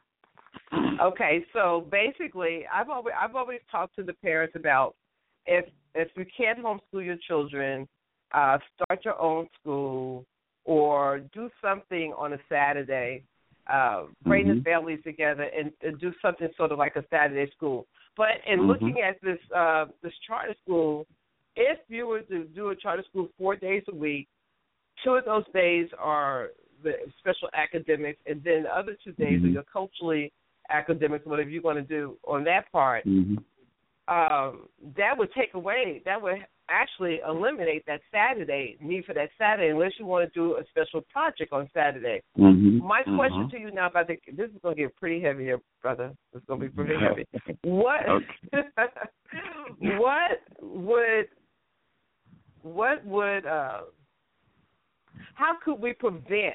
Okay, so basically, I've always I've always talked to the parents about if if you can't homeschool your children, uh, start your own school or do something on a Saturday, uh, bring mm-hmm. the families together and, and do something sort of like a Saturday school. But in mm-hmm. looking at this uh, this charter school, if you were to do a charter school four days a week, two of those days are the special academics, and then the other two days mm-hmm. are your culturally academics, whatever you're going to do on that part. Mm-hmm. Um, that would take away, that would actually eliminate that Saturday, need for that Saturday, unless you want to do a special project on Saturday. Mm-hmm. My mm-hmm. question to you now, about the, this is going to get pretty heavy here, brother. It's going to be pretty heavy. What, what would, what would, uh, how could we prevent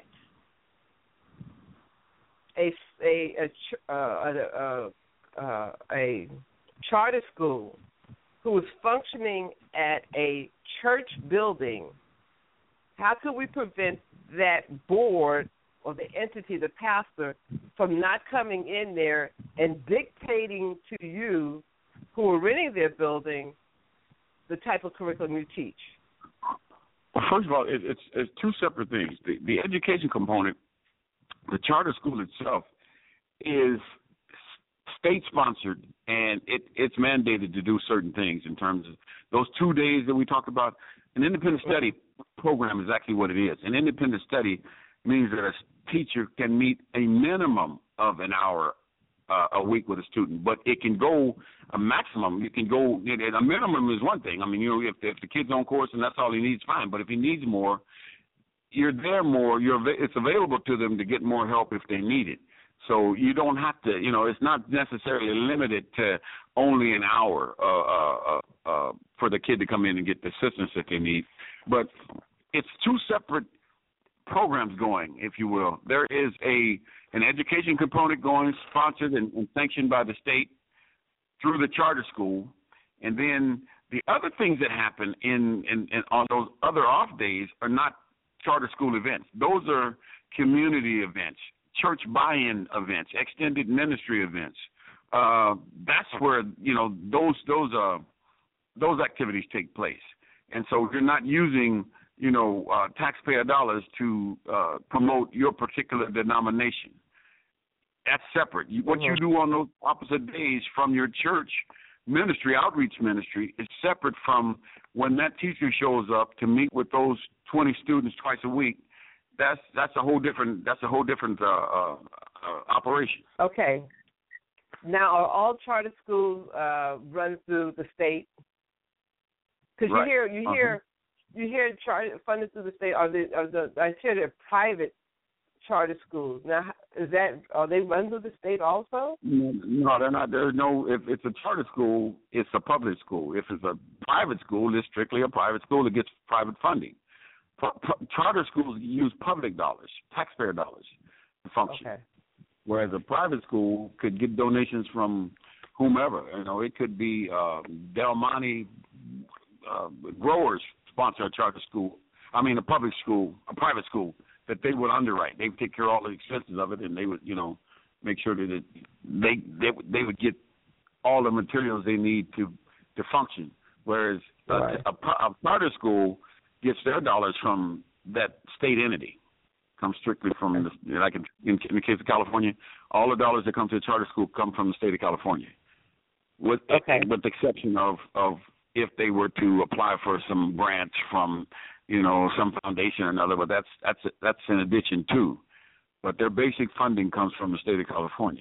a, a, a, uh, a, a, a charter school who is functioning at a church building? How could we prevent that board or the entity, the pastor, from not coming in there and dictating to you, who are renting their building, the type of curriculum you teach? Well, first of all, it, it's, it's two separate things. The, the education component, the charter school itself, is state-sponsored, and it, it's mandated to do certain things in terms of those two days that we talked about. An independent study program is actually what it is. An independent study means that a teacher can meet a minimum of an hour uh, a week with a student, but it can go a maximum. You can go, a minimum is one thing. I mean, you know, if, if the kid's on course and that's all he needs, fine. But if he needs more, you're there more. You're it's available to them to get more help if they need it. So you don't have to, you know, it's not necessarily limited to only an hour uh, uh, uh, for the kid to come in and get the assistance that they need. But it's two separate programs going, if you will. There is a an education component going, sponsored and, and sanctioned by the state through the charter school. And then the other things that happen in, in, in on those other off days are not charter school events. Those are community events, church buy-in events, extended ministry events. Uh, that's where, you know, those those uh, those activities take place. And so you're not using, you know, uh, taxpayer dollars to uh, promote your particular denomination. That's separate. You, what you do on those opposite days from your church ministry, outreach ministry, is separate from when that teacher shows up to meet with those twenty students twice a week. That's that's a whole different that's a whole different uh, uh, uh, operation. Okay. Now, are all charter schools uh, run through the state? Because right. you hear you hear uh-huh. you hear charter funded through the state. Are the, are the I hear they're private charter schools. Now, is that are they run through the state also? No, they're not. There's no. If it's a charter school, it's a public school. If it's a private school, it's strictly a private school that gets private funding. Charter schools use public dollars, taxpayer dollars, to function. Okay. Whereas a private school could get donations from whomever. You know, it could be uh, Del Monte uh, growers sponsor a charter school. I mean, a public school, a private school that they would underwrite. They would take care of all the expenses of it, and they would, you know, make sure that it, they they they would get all the materials they need to to function. Whereas right. a, a, a charter school gets their dollars from that state entity. Comes strictly from the, like in, in, in the case of California, all the dollars that come to the charter school come from the state of California, with okay. with the exception of of if they were to apply for some grants from, you know, some foundation or another, but that's that's that's in addition too. But their basic funding comes from the state of California.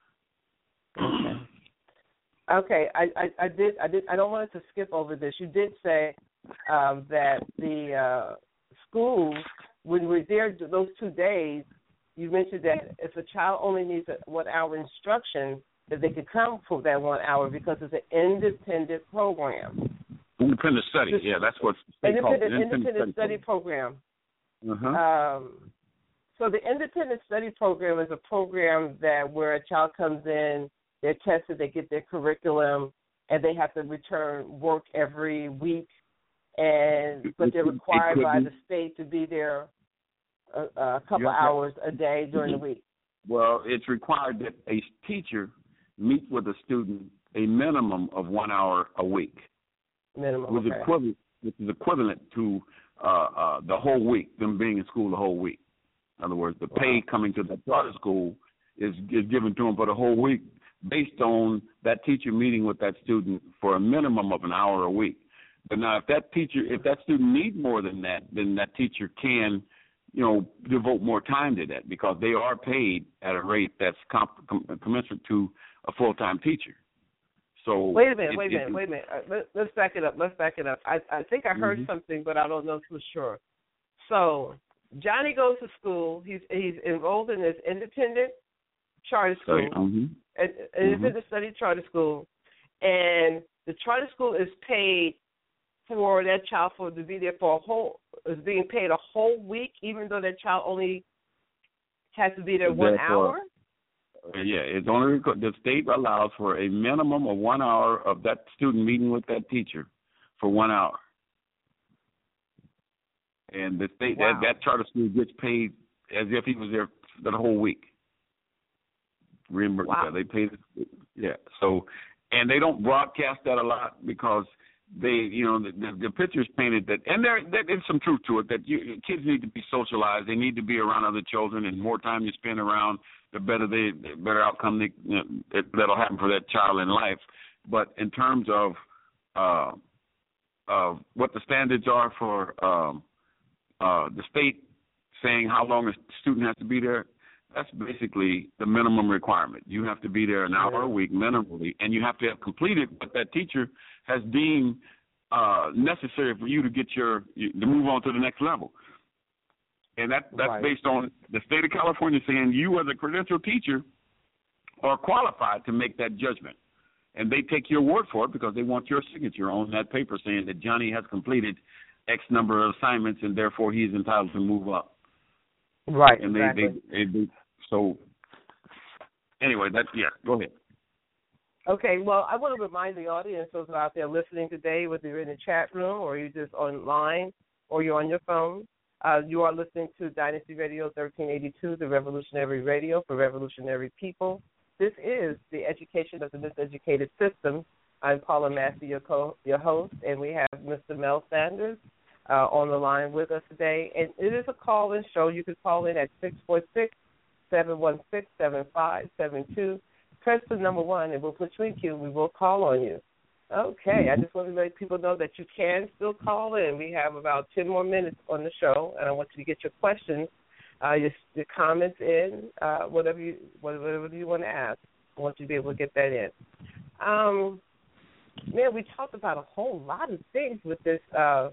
Okay. Okay, I, I, I did I did I don't want to skip over this. You did say um, that the uh, schools, when we're there those two days, you mentioned that if a child only needs a one hour instruction, that they could come for that one hour because it's an independent program. Independent study, yeah, that's what's independent, called. Independent, independent study program. program. Uh-huh. Um, so the independent study program is a program that where a child comes in, they're tested, they get their curriculum, and they have to return work every week. And but they're required by the state to be there a, a couple yeah, hours a day during the week. Well, it's required that a teacher meet with a student a minimum of one hour a week. Minimum, which, okay. is equivalent, which is equivalent to uh, uh, the whole week, them being in school the whole week. In other words, the wow. pay coming to the charter school is, is given to them for the whole week based on that teacher meeting with that student for a minimum of an hour a week. But now, if that teacher, if that student needs more than that, then that teacher can, you know, devote more time to that because they are paid at a rate that's comp- com- commensurate to a full-time teacher. So wait a minute, it, wait a minute, it, wait a minute. Uh, let, let's back it up. Let's back it up. I, I think I heard mm-hmm. something, but I don't know for sure. So Johnny goes to school. He's he's enrolled in this independent charter school, mm-hmm. an independent mm-hmm. study charter school, and the charter school is paid for that child for to be there for a whole is being paid a whole week, even though that child only has to be there one Therefore, hour. Yeah, it's only the state allows for a minimum of one hour of that student meeting with that teacher for one hour, and the state wow. that that charter school gets paid as if he was there the whole week. Reimbursed, wow. yeah, they pay. Yeah, so and they don't broadcast that a lot because they, you know, the, the, the picture's painted that, and there, there's some truth to it, that you, kids need to be socialized. They need to be around other children, and more time you spend around, the better they, the better outcome they, you know, it, that'll happen for that child in life. But in terms of uh, of what the standards are for um, uh, the state saying how long a student has to be there, that's basically the minimum requirement. You have to be there an hour a week minimally, and you have to have completed what that teacher has deemed uh, necessary for you to get your to move on to the next level. And that that's right. based on the state of California saying you as a credentialed teacher are qualified to make that judgment. And they take your word for it because they want your signature on that paper saying that Johnny has completed X number of assignments and therefore he is entitled to move up. Right, and they, exactly. They, they, they, so anyway, that's, yeah, go ahead. Okay, well, I want to remind the audience, those out there listening today, whether you're in the chat room or you're just online or you're on your phone, uh, you are listening to Dynasty Radio thirteen eighty-two, the revolutionary radio for revolutionary people. This is the education of the miseducated system. I'm Paula Massey, your, co- your host, and we have Mister Mel Sanders uh, on the line with us today. And it is a call-in show. You can call in at six four six, seven one six, seven five seven two. Press the number one, and we'll put you in queue. We will call on you. Okay, I just want to let people know that you can still call in. We have about ten more minutes on the show, and I want you to get your questions, uh, your, your comments in, uh, whatever you whatever you want to ask. I want you to be able to get that in. Um, man, we talked about a whole lot of things with this uh,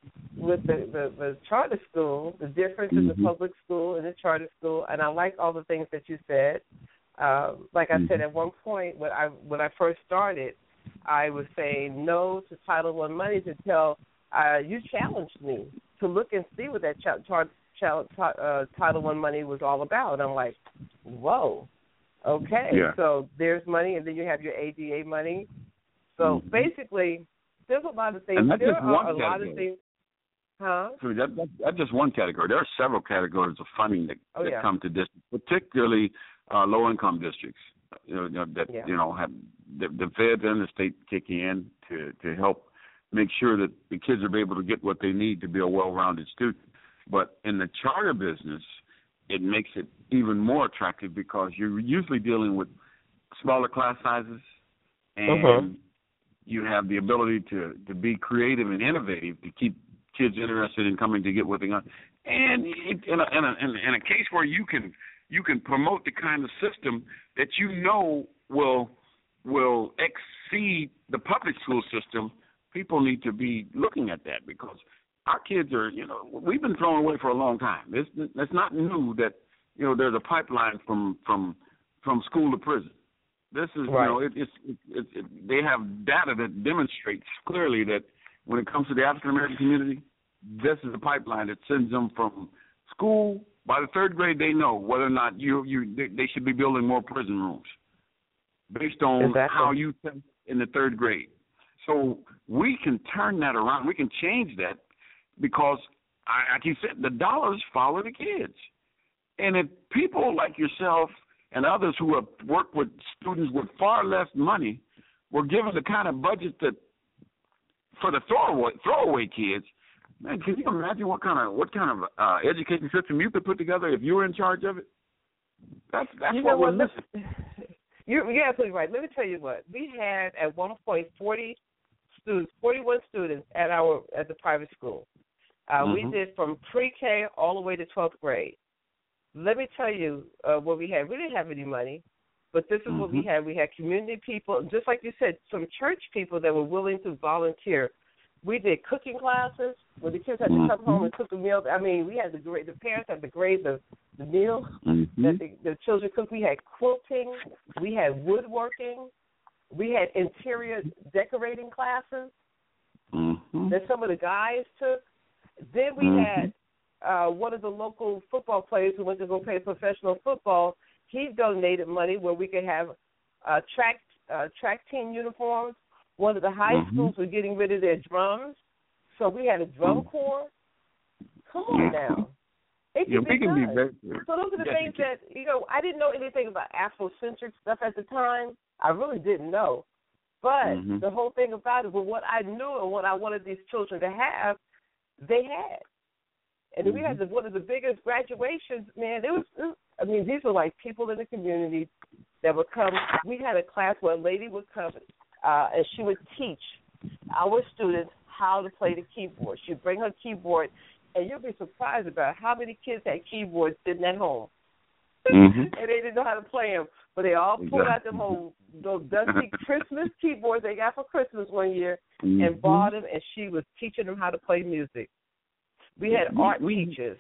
with the, the, the charter school, the difference mm-hmm. in the public school and the charter school, and I like all the things that you said. Um, like I mm-hmm. said, at one point when I when I first started, I was saying no to Title One money until uh, you challenged me to look and see what that ch- char- ch- uh, Title One money was all about. I'm like, whoa, okay. Yeah. So there's money, and then you have your A D A money. So mm-hmm. basically, there's a lot of things. There are a category. lot of things. Huh? So that, that, that's just one category. There are several categories of funding that, oh, that yeah. come to districts, particularly uh, low-income districts. You know, you know that yeah. you know have the, the feds and the state kick in to to help make sure that the kids are able to get what they need to be a well-rounded student. But in the charter business, it makes it even more attractive because you're usually dealing with smaller class sizes, and uh-huh. you have the ability to to be creative and innovative to keep kids interested in coming to get what they want. And it, in, a, in, a, in a case where you can you can promote the kind of system that you know will will exceed the public school system, people need to be looking at that because our kids are, you know, we've been thrown away for a long time. It's, it's not new that, you know, there's a pipeline from from from school to prison. This is, right. you know, it, it's it, it, it, they have data that demonstrates clearly that when it comes to the African American community, this is a pipeline that sends them from school. By the third grade, they know whether or not you you they, they should be building more prison rooms based on exactly. how you think in the third grade. So we can turn that around. We can change that because, I, like you said, the dollars follow the kids. And if people like yourself and others who have worked with students with far less money were given the kind of budget that for the throwaway, throwaway kids, man, can you imagine what kind of what kind of uh, education system you could put together if you were in charge of it? That's that's you what know we're what, missing. You're, you're absolutely right. Let me tell you what we had at one point forty students, forty-one students at our at the private school. Uh, mm-hmm. We did from pre-K all the way to twelfth grade. Let me tell you uh, what we had. We didn't have any money, but this is mm-hmm. what we had. We had community people, just like you said, some church people that were willing to volunteer. We did cooking classes where the kids had to come home and cook a meal. I mean, we had the grade, the parents had to grade the, the meal mm-hmm. that the, the children cooked. We had quilting. We had woodworking. We had interior decorating classes mm-hmm. that some of the guys took. Then we mm-hmm. had uh, one of the local football players who went to go play professional football. He donated money where we could have uh, track uh, track team uniforms. One of the high mm-hmm. schools was getting rid of their drums, so we had a drum mm-hmm. corps. Come on now. It yeah, can we be can done. be very, so those are the yes, things that, you know, I didn't know anything about Afrocentric stuff at the time. I really didn't know. But mm-hmm. the whole thing about it was what I knew and what I wanted these children to have, they had. And mm-hmm. we had the, one of the biggest graduations, man. It was, it was, I mean, these were like people in the community that would come. We had a class where a lady would come, uh, and she would teach our students how to play the keyboard. She'd bring her keyboard, and you'll be surprised about how many kids had keyboards sitting at home. Mm-hmm. And they didn't know how to play them, but they all pulled out them old, those dusty Christmas keyboards they got for Christmas one year mm-hmm. and bought them, and she was teaching them how to play music. We had art we, teachers.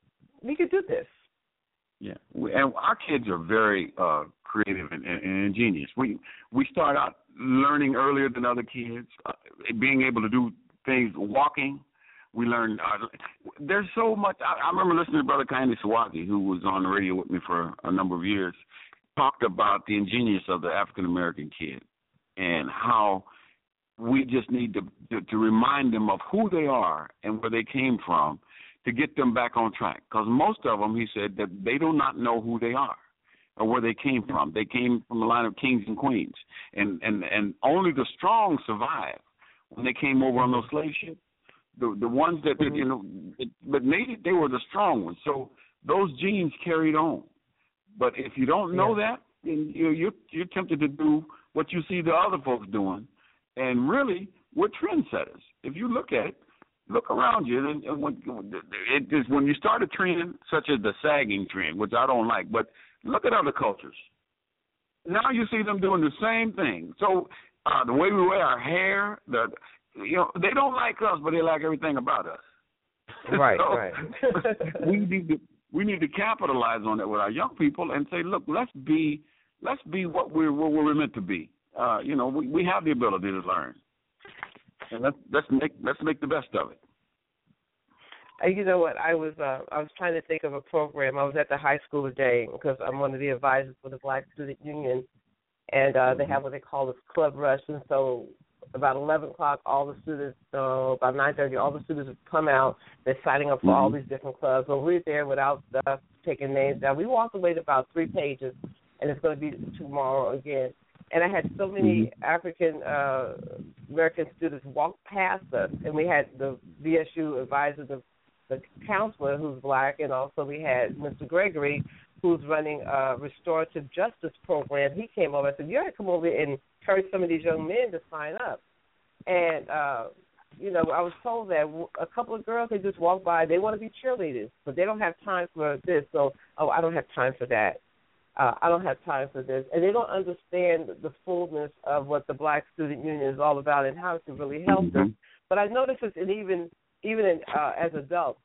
We could do this. Yeah, we, and our kids are very uh, creative and, and, and ingenious. We we start out learning earlier than other kids, uh, being able to do things, walking. We learn. Uh, there's so much. I, I remember listening to Brother Kindly Swazi, who was on the radio with me for a number of years, talked about the ingenious of the African American kid and how we just need to, to to remind them of who they are and where they came from to get them back on track. Because most of them, he said, that they do not know who they are or where they came from. They came from a line of kings and queens, and and and only the strong survive. When they came over on those slave ships, the the ones that mm-hmm. you know, it, but maybe they were the strong ones. So those genes carried on. But if you don't know yeah. that, then you you're, you're tempted to do what you see the other folks doing. And really, we're trendsetters. If you look at it, look around you, and, and when, it is when you start a trend such as the sagging trend, which I don't like, but look at other cultures. Now you see them doing the same thing. So uh, the way we wear our hair, the you know, they don't like us, but they like everything about us. Right, so right. we need to we need to capitalize on that with our young people and say, look, let's be let's be what we're what we're meant to be. Uh, you know, we, we have the ability to learn, and let's let's make let's make the best of it. You know what? I was uh, I was trying to think of a program. I was at the high school today because I'm one of the advisors for the Black Student Union, and uh, they have what they call this Club Rush. And so about eleven o'clock, all the students, uh, about nine thirty, all the students have come out. They're signing up for mm-hmm. all these different clubs. So we're there without uh, taking names down. We walked away to about three pages, and it's going to be tomorrow again. And I had so many mm-hmm. African uh, American students walk past us, and we had the V S U advisor, the the counselor who's black, and also we had Mister Gregory, who's running a restorative justice program. He came over and said, you got to come over and encourage some of these young men to sign up. And, uh, you know, I was told that a couple of girls, they just walk by, they want to be cheerleaders, but they don't have time for this. So, oh, I don't have time for that. Uh, I don't have time for this. And they don't understand the fullness of what the Black Student Union is all about and how it can really help mm-hmm. them. But I noticed it's an even even in, uh, as adults,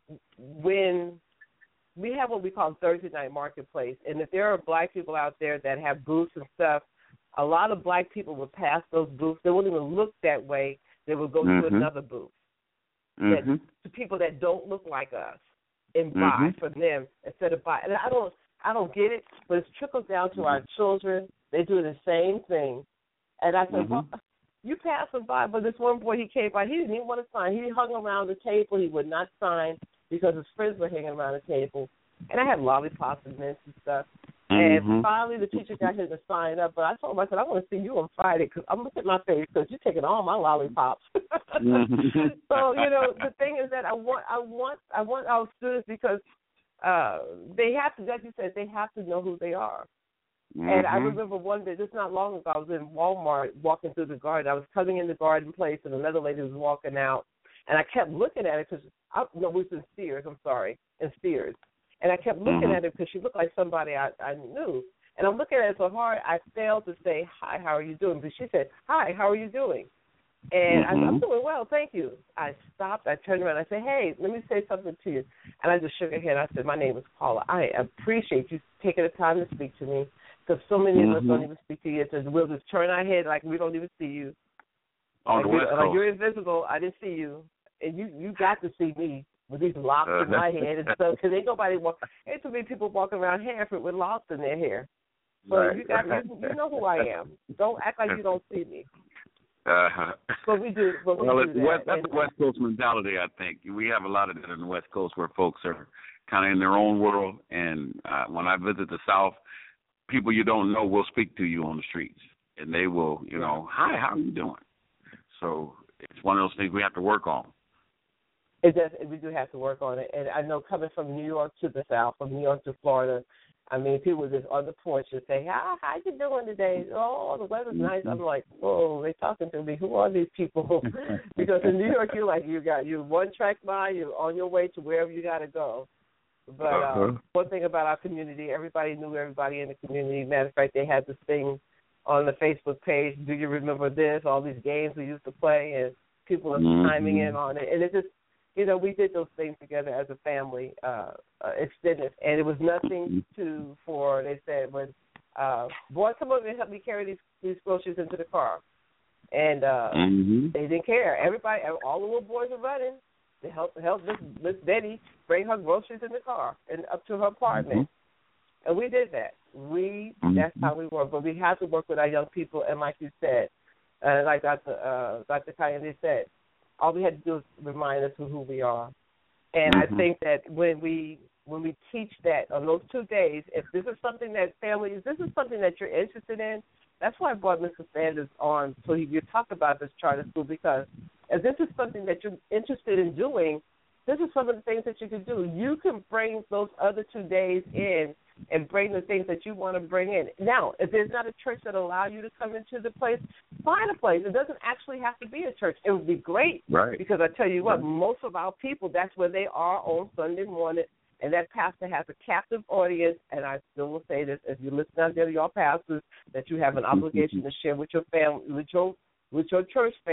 when we have what we call Thursday night marketplace, and if there are black people out there that have booths and stuff, a lot of black people will pass those booths. They won't even look that way. They will go mm-hmm. to another booth. Mm-hmm. That, to people that don't look like us and buy mm-hmm. from them instead of buy. And I don't, I don't get it, but it's trickled down to mm-hmm. our children. They do the same thing. And I said, mm-hmm. well, you pass them by, but this one boy, he came by, he didn't even want to sign. He hung around the table. He would not sign because his friends were hanging around the table. And I had lollipops and mints and stuff. Mm-hmm. And finally the teacher got him to sign up. But I told him, I said, I want to see you on Friday because I'm looking at my face because you're taking all my lollipops. mm-hmm. So, you know, the thing is that I want I want, I want our students because uh, they have to, like you said, they have to know who they are. Mm-hmm. And I remember one day, just not long ago, I was in Walmart walking through the garden. I was coming in the garden place, and another lady was walking out. And I kept looking at her because, no, it was in Sears, I'm sorry, in Sears. And I kept looking mm-hmm. at her because she looked like somebody I, I knew. And I'm looking at her so hard, I failed to say, hi, how are you doing? But she said, hi, how are you doing? And mm-hmm. I said, I'm doing well, thank you. I stopped, I turned around, I said, hey, let me say something to you. And I just shook her head. I said, my name is Paula. I appreciate you taking the time to speak to me. Because so many mm-hmm. of us don't even speak to you. It's we'll just turn our head like we don't even see you. On like the West Coast. Like you're invisible. I didn't see you. And you, you got to see me with these locks uh, in my head and stuff. Because ain't nobody walk. Ain't too many people walking around Hanford with locks in their hair. So right. you got you, you know who I am. Don't act like you don't see me. Uh-huh. But we do. But we well, do that. West, that's and, the West Coast mentality, I think. We have a lot of that in the West Coast where folks are kind of in their own world. And uh, when I visit the South, people you don't know will speak to you on the streets, and they will, you know, hi, how are you doing? So it's one of those things we have to work on. It does. We do have to work on it. And I know coming from New York to the South, from New York to Florida, I mean, people just on the porch and say, how, how you doing today? Oh, the weather's nice. I'm like, whoa, they talking to me. Who are these people? Because in New York, you're like, you got, you're one track mind, you're on your way to wherever you got to go. But uh, uh-huh. one thing about our community, everybody knew everybody in the community. Matter of fact, they had this thing on the Facebook page, do you remember this, all these games we used to play, and people are mm-hmm. chiming in on it. And it just, you know, we did those things together as a family, uh, uh, extended. And it was nothing to, for, they said, when, uh, boy, come over and help me carry these, these groceries into the car. And uh, mm-hmm. they didn't care. Everybody, all the little boys are running. To help help Miss Miss Betty bring her groceries in the car and up to her apartment, mm-hmm. and we did that. We mm-hmm. that's how we work. But we have to work with our young people, and like you said, uh, like Doctor Uh, Doctor Kayode said, all we had to do is remind us of who we are. And mm-hmm. I think that when we when we teach that on those two days, if this is something that families, this is something that you're interested in. That's why I brought Mister Sanders on so he could talk about this charter school, because if this is something that you're interested in doing, this is some of the things that you can do. You can bring those other two days in and bring the things that you want to bring in. Now, if there's not a church that allows you to come into the place, find a place. It doesn't actually have to be a church. It would be great, right? Because I tell you what, most of our people, that's where they are on Sunday morning. And that pastor has a captive audience, and I still will say this: if you listen out there to your pastors, that you have an obligation to share with your family, with your with your church family,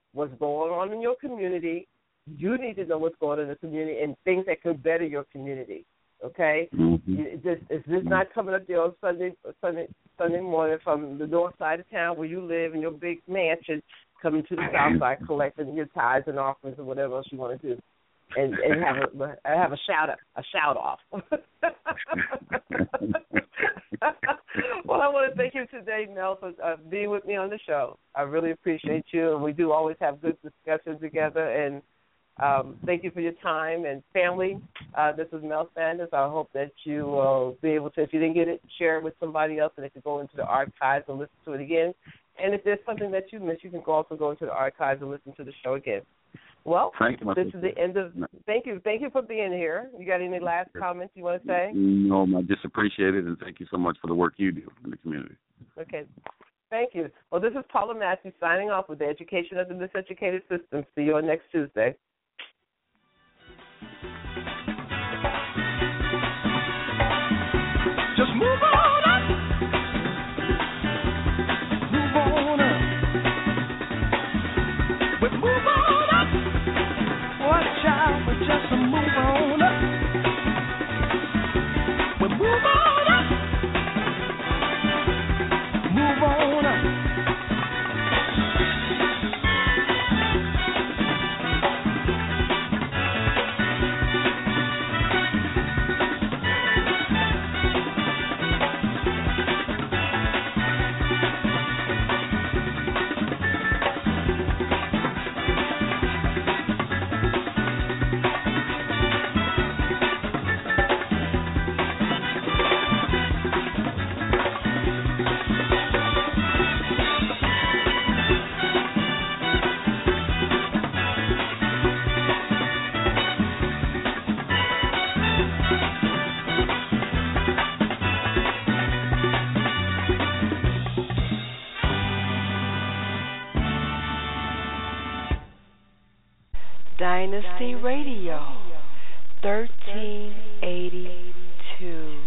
what's going on in your community. You need to know what's going on in the community and things that could better your community. Okay, mm-hmm. Is this, is this not coming up there on Sunday, Sunday, Sunday morning from the north side of town where you live in your big mansion, coming to the south side, collecting your tithes and offerings or whatever else you want to do, and and have a have a shout out, a shout off. Well, I want to thank you today, Mel, for uh, being with me on the show. I really appreciate you, and we do always have good discussions together. And Um, thank you for your time and family. Uh, this is Mel Sanders. I hope that you will be able to, if you didn't get it, share it with somebody else and they can go into the archives and listen to it again. And if there's something that you missed, you can also go into the archives and listen to the show again. Well, thank you, this is the end of. Thank you, thank you for being here. You got any last comments you want to say? No, I just appreciate it, and thank you so much for the work you do in the community. Okay. Thank you. Well, this is Paula Massey signing off with the Education of the Miseducated System. See you on next Tuesday. Just move on up. Move on up. We move on up. What a child, we just move on up. We move on up. Move on up. Dynasty Radio, thirteen eighty-two.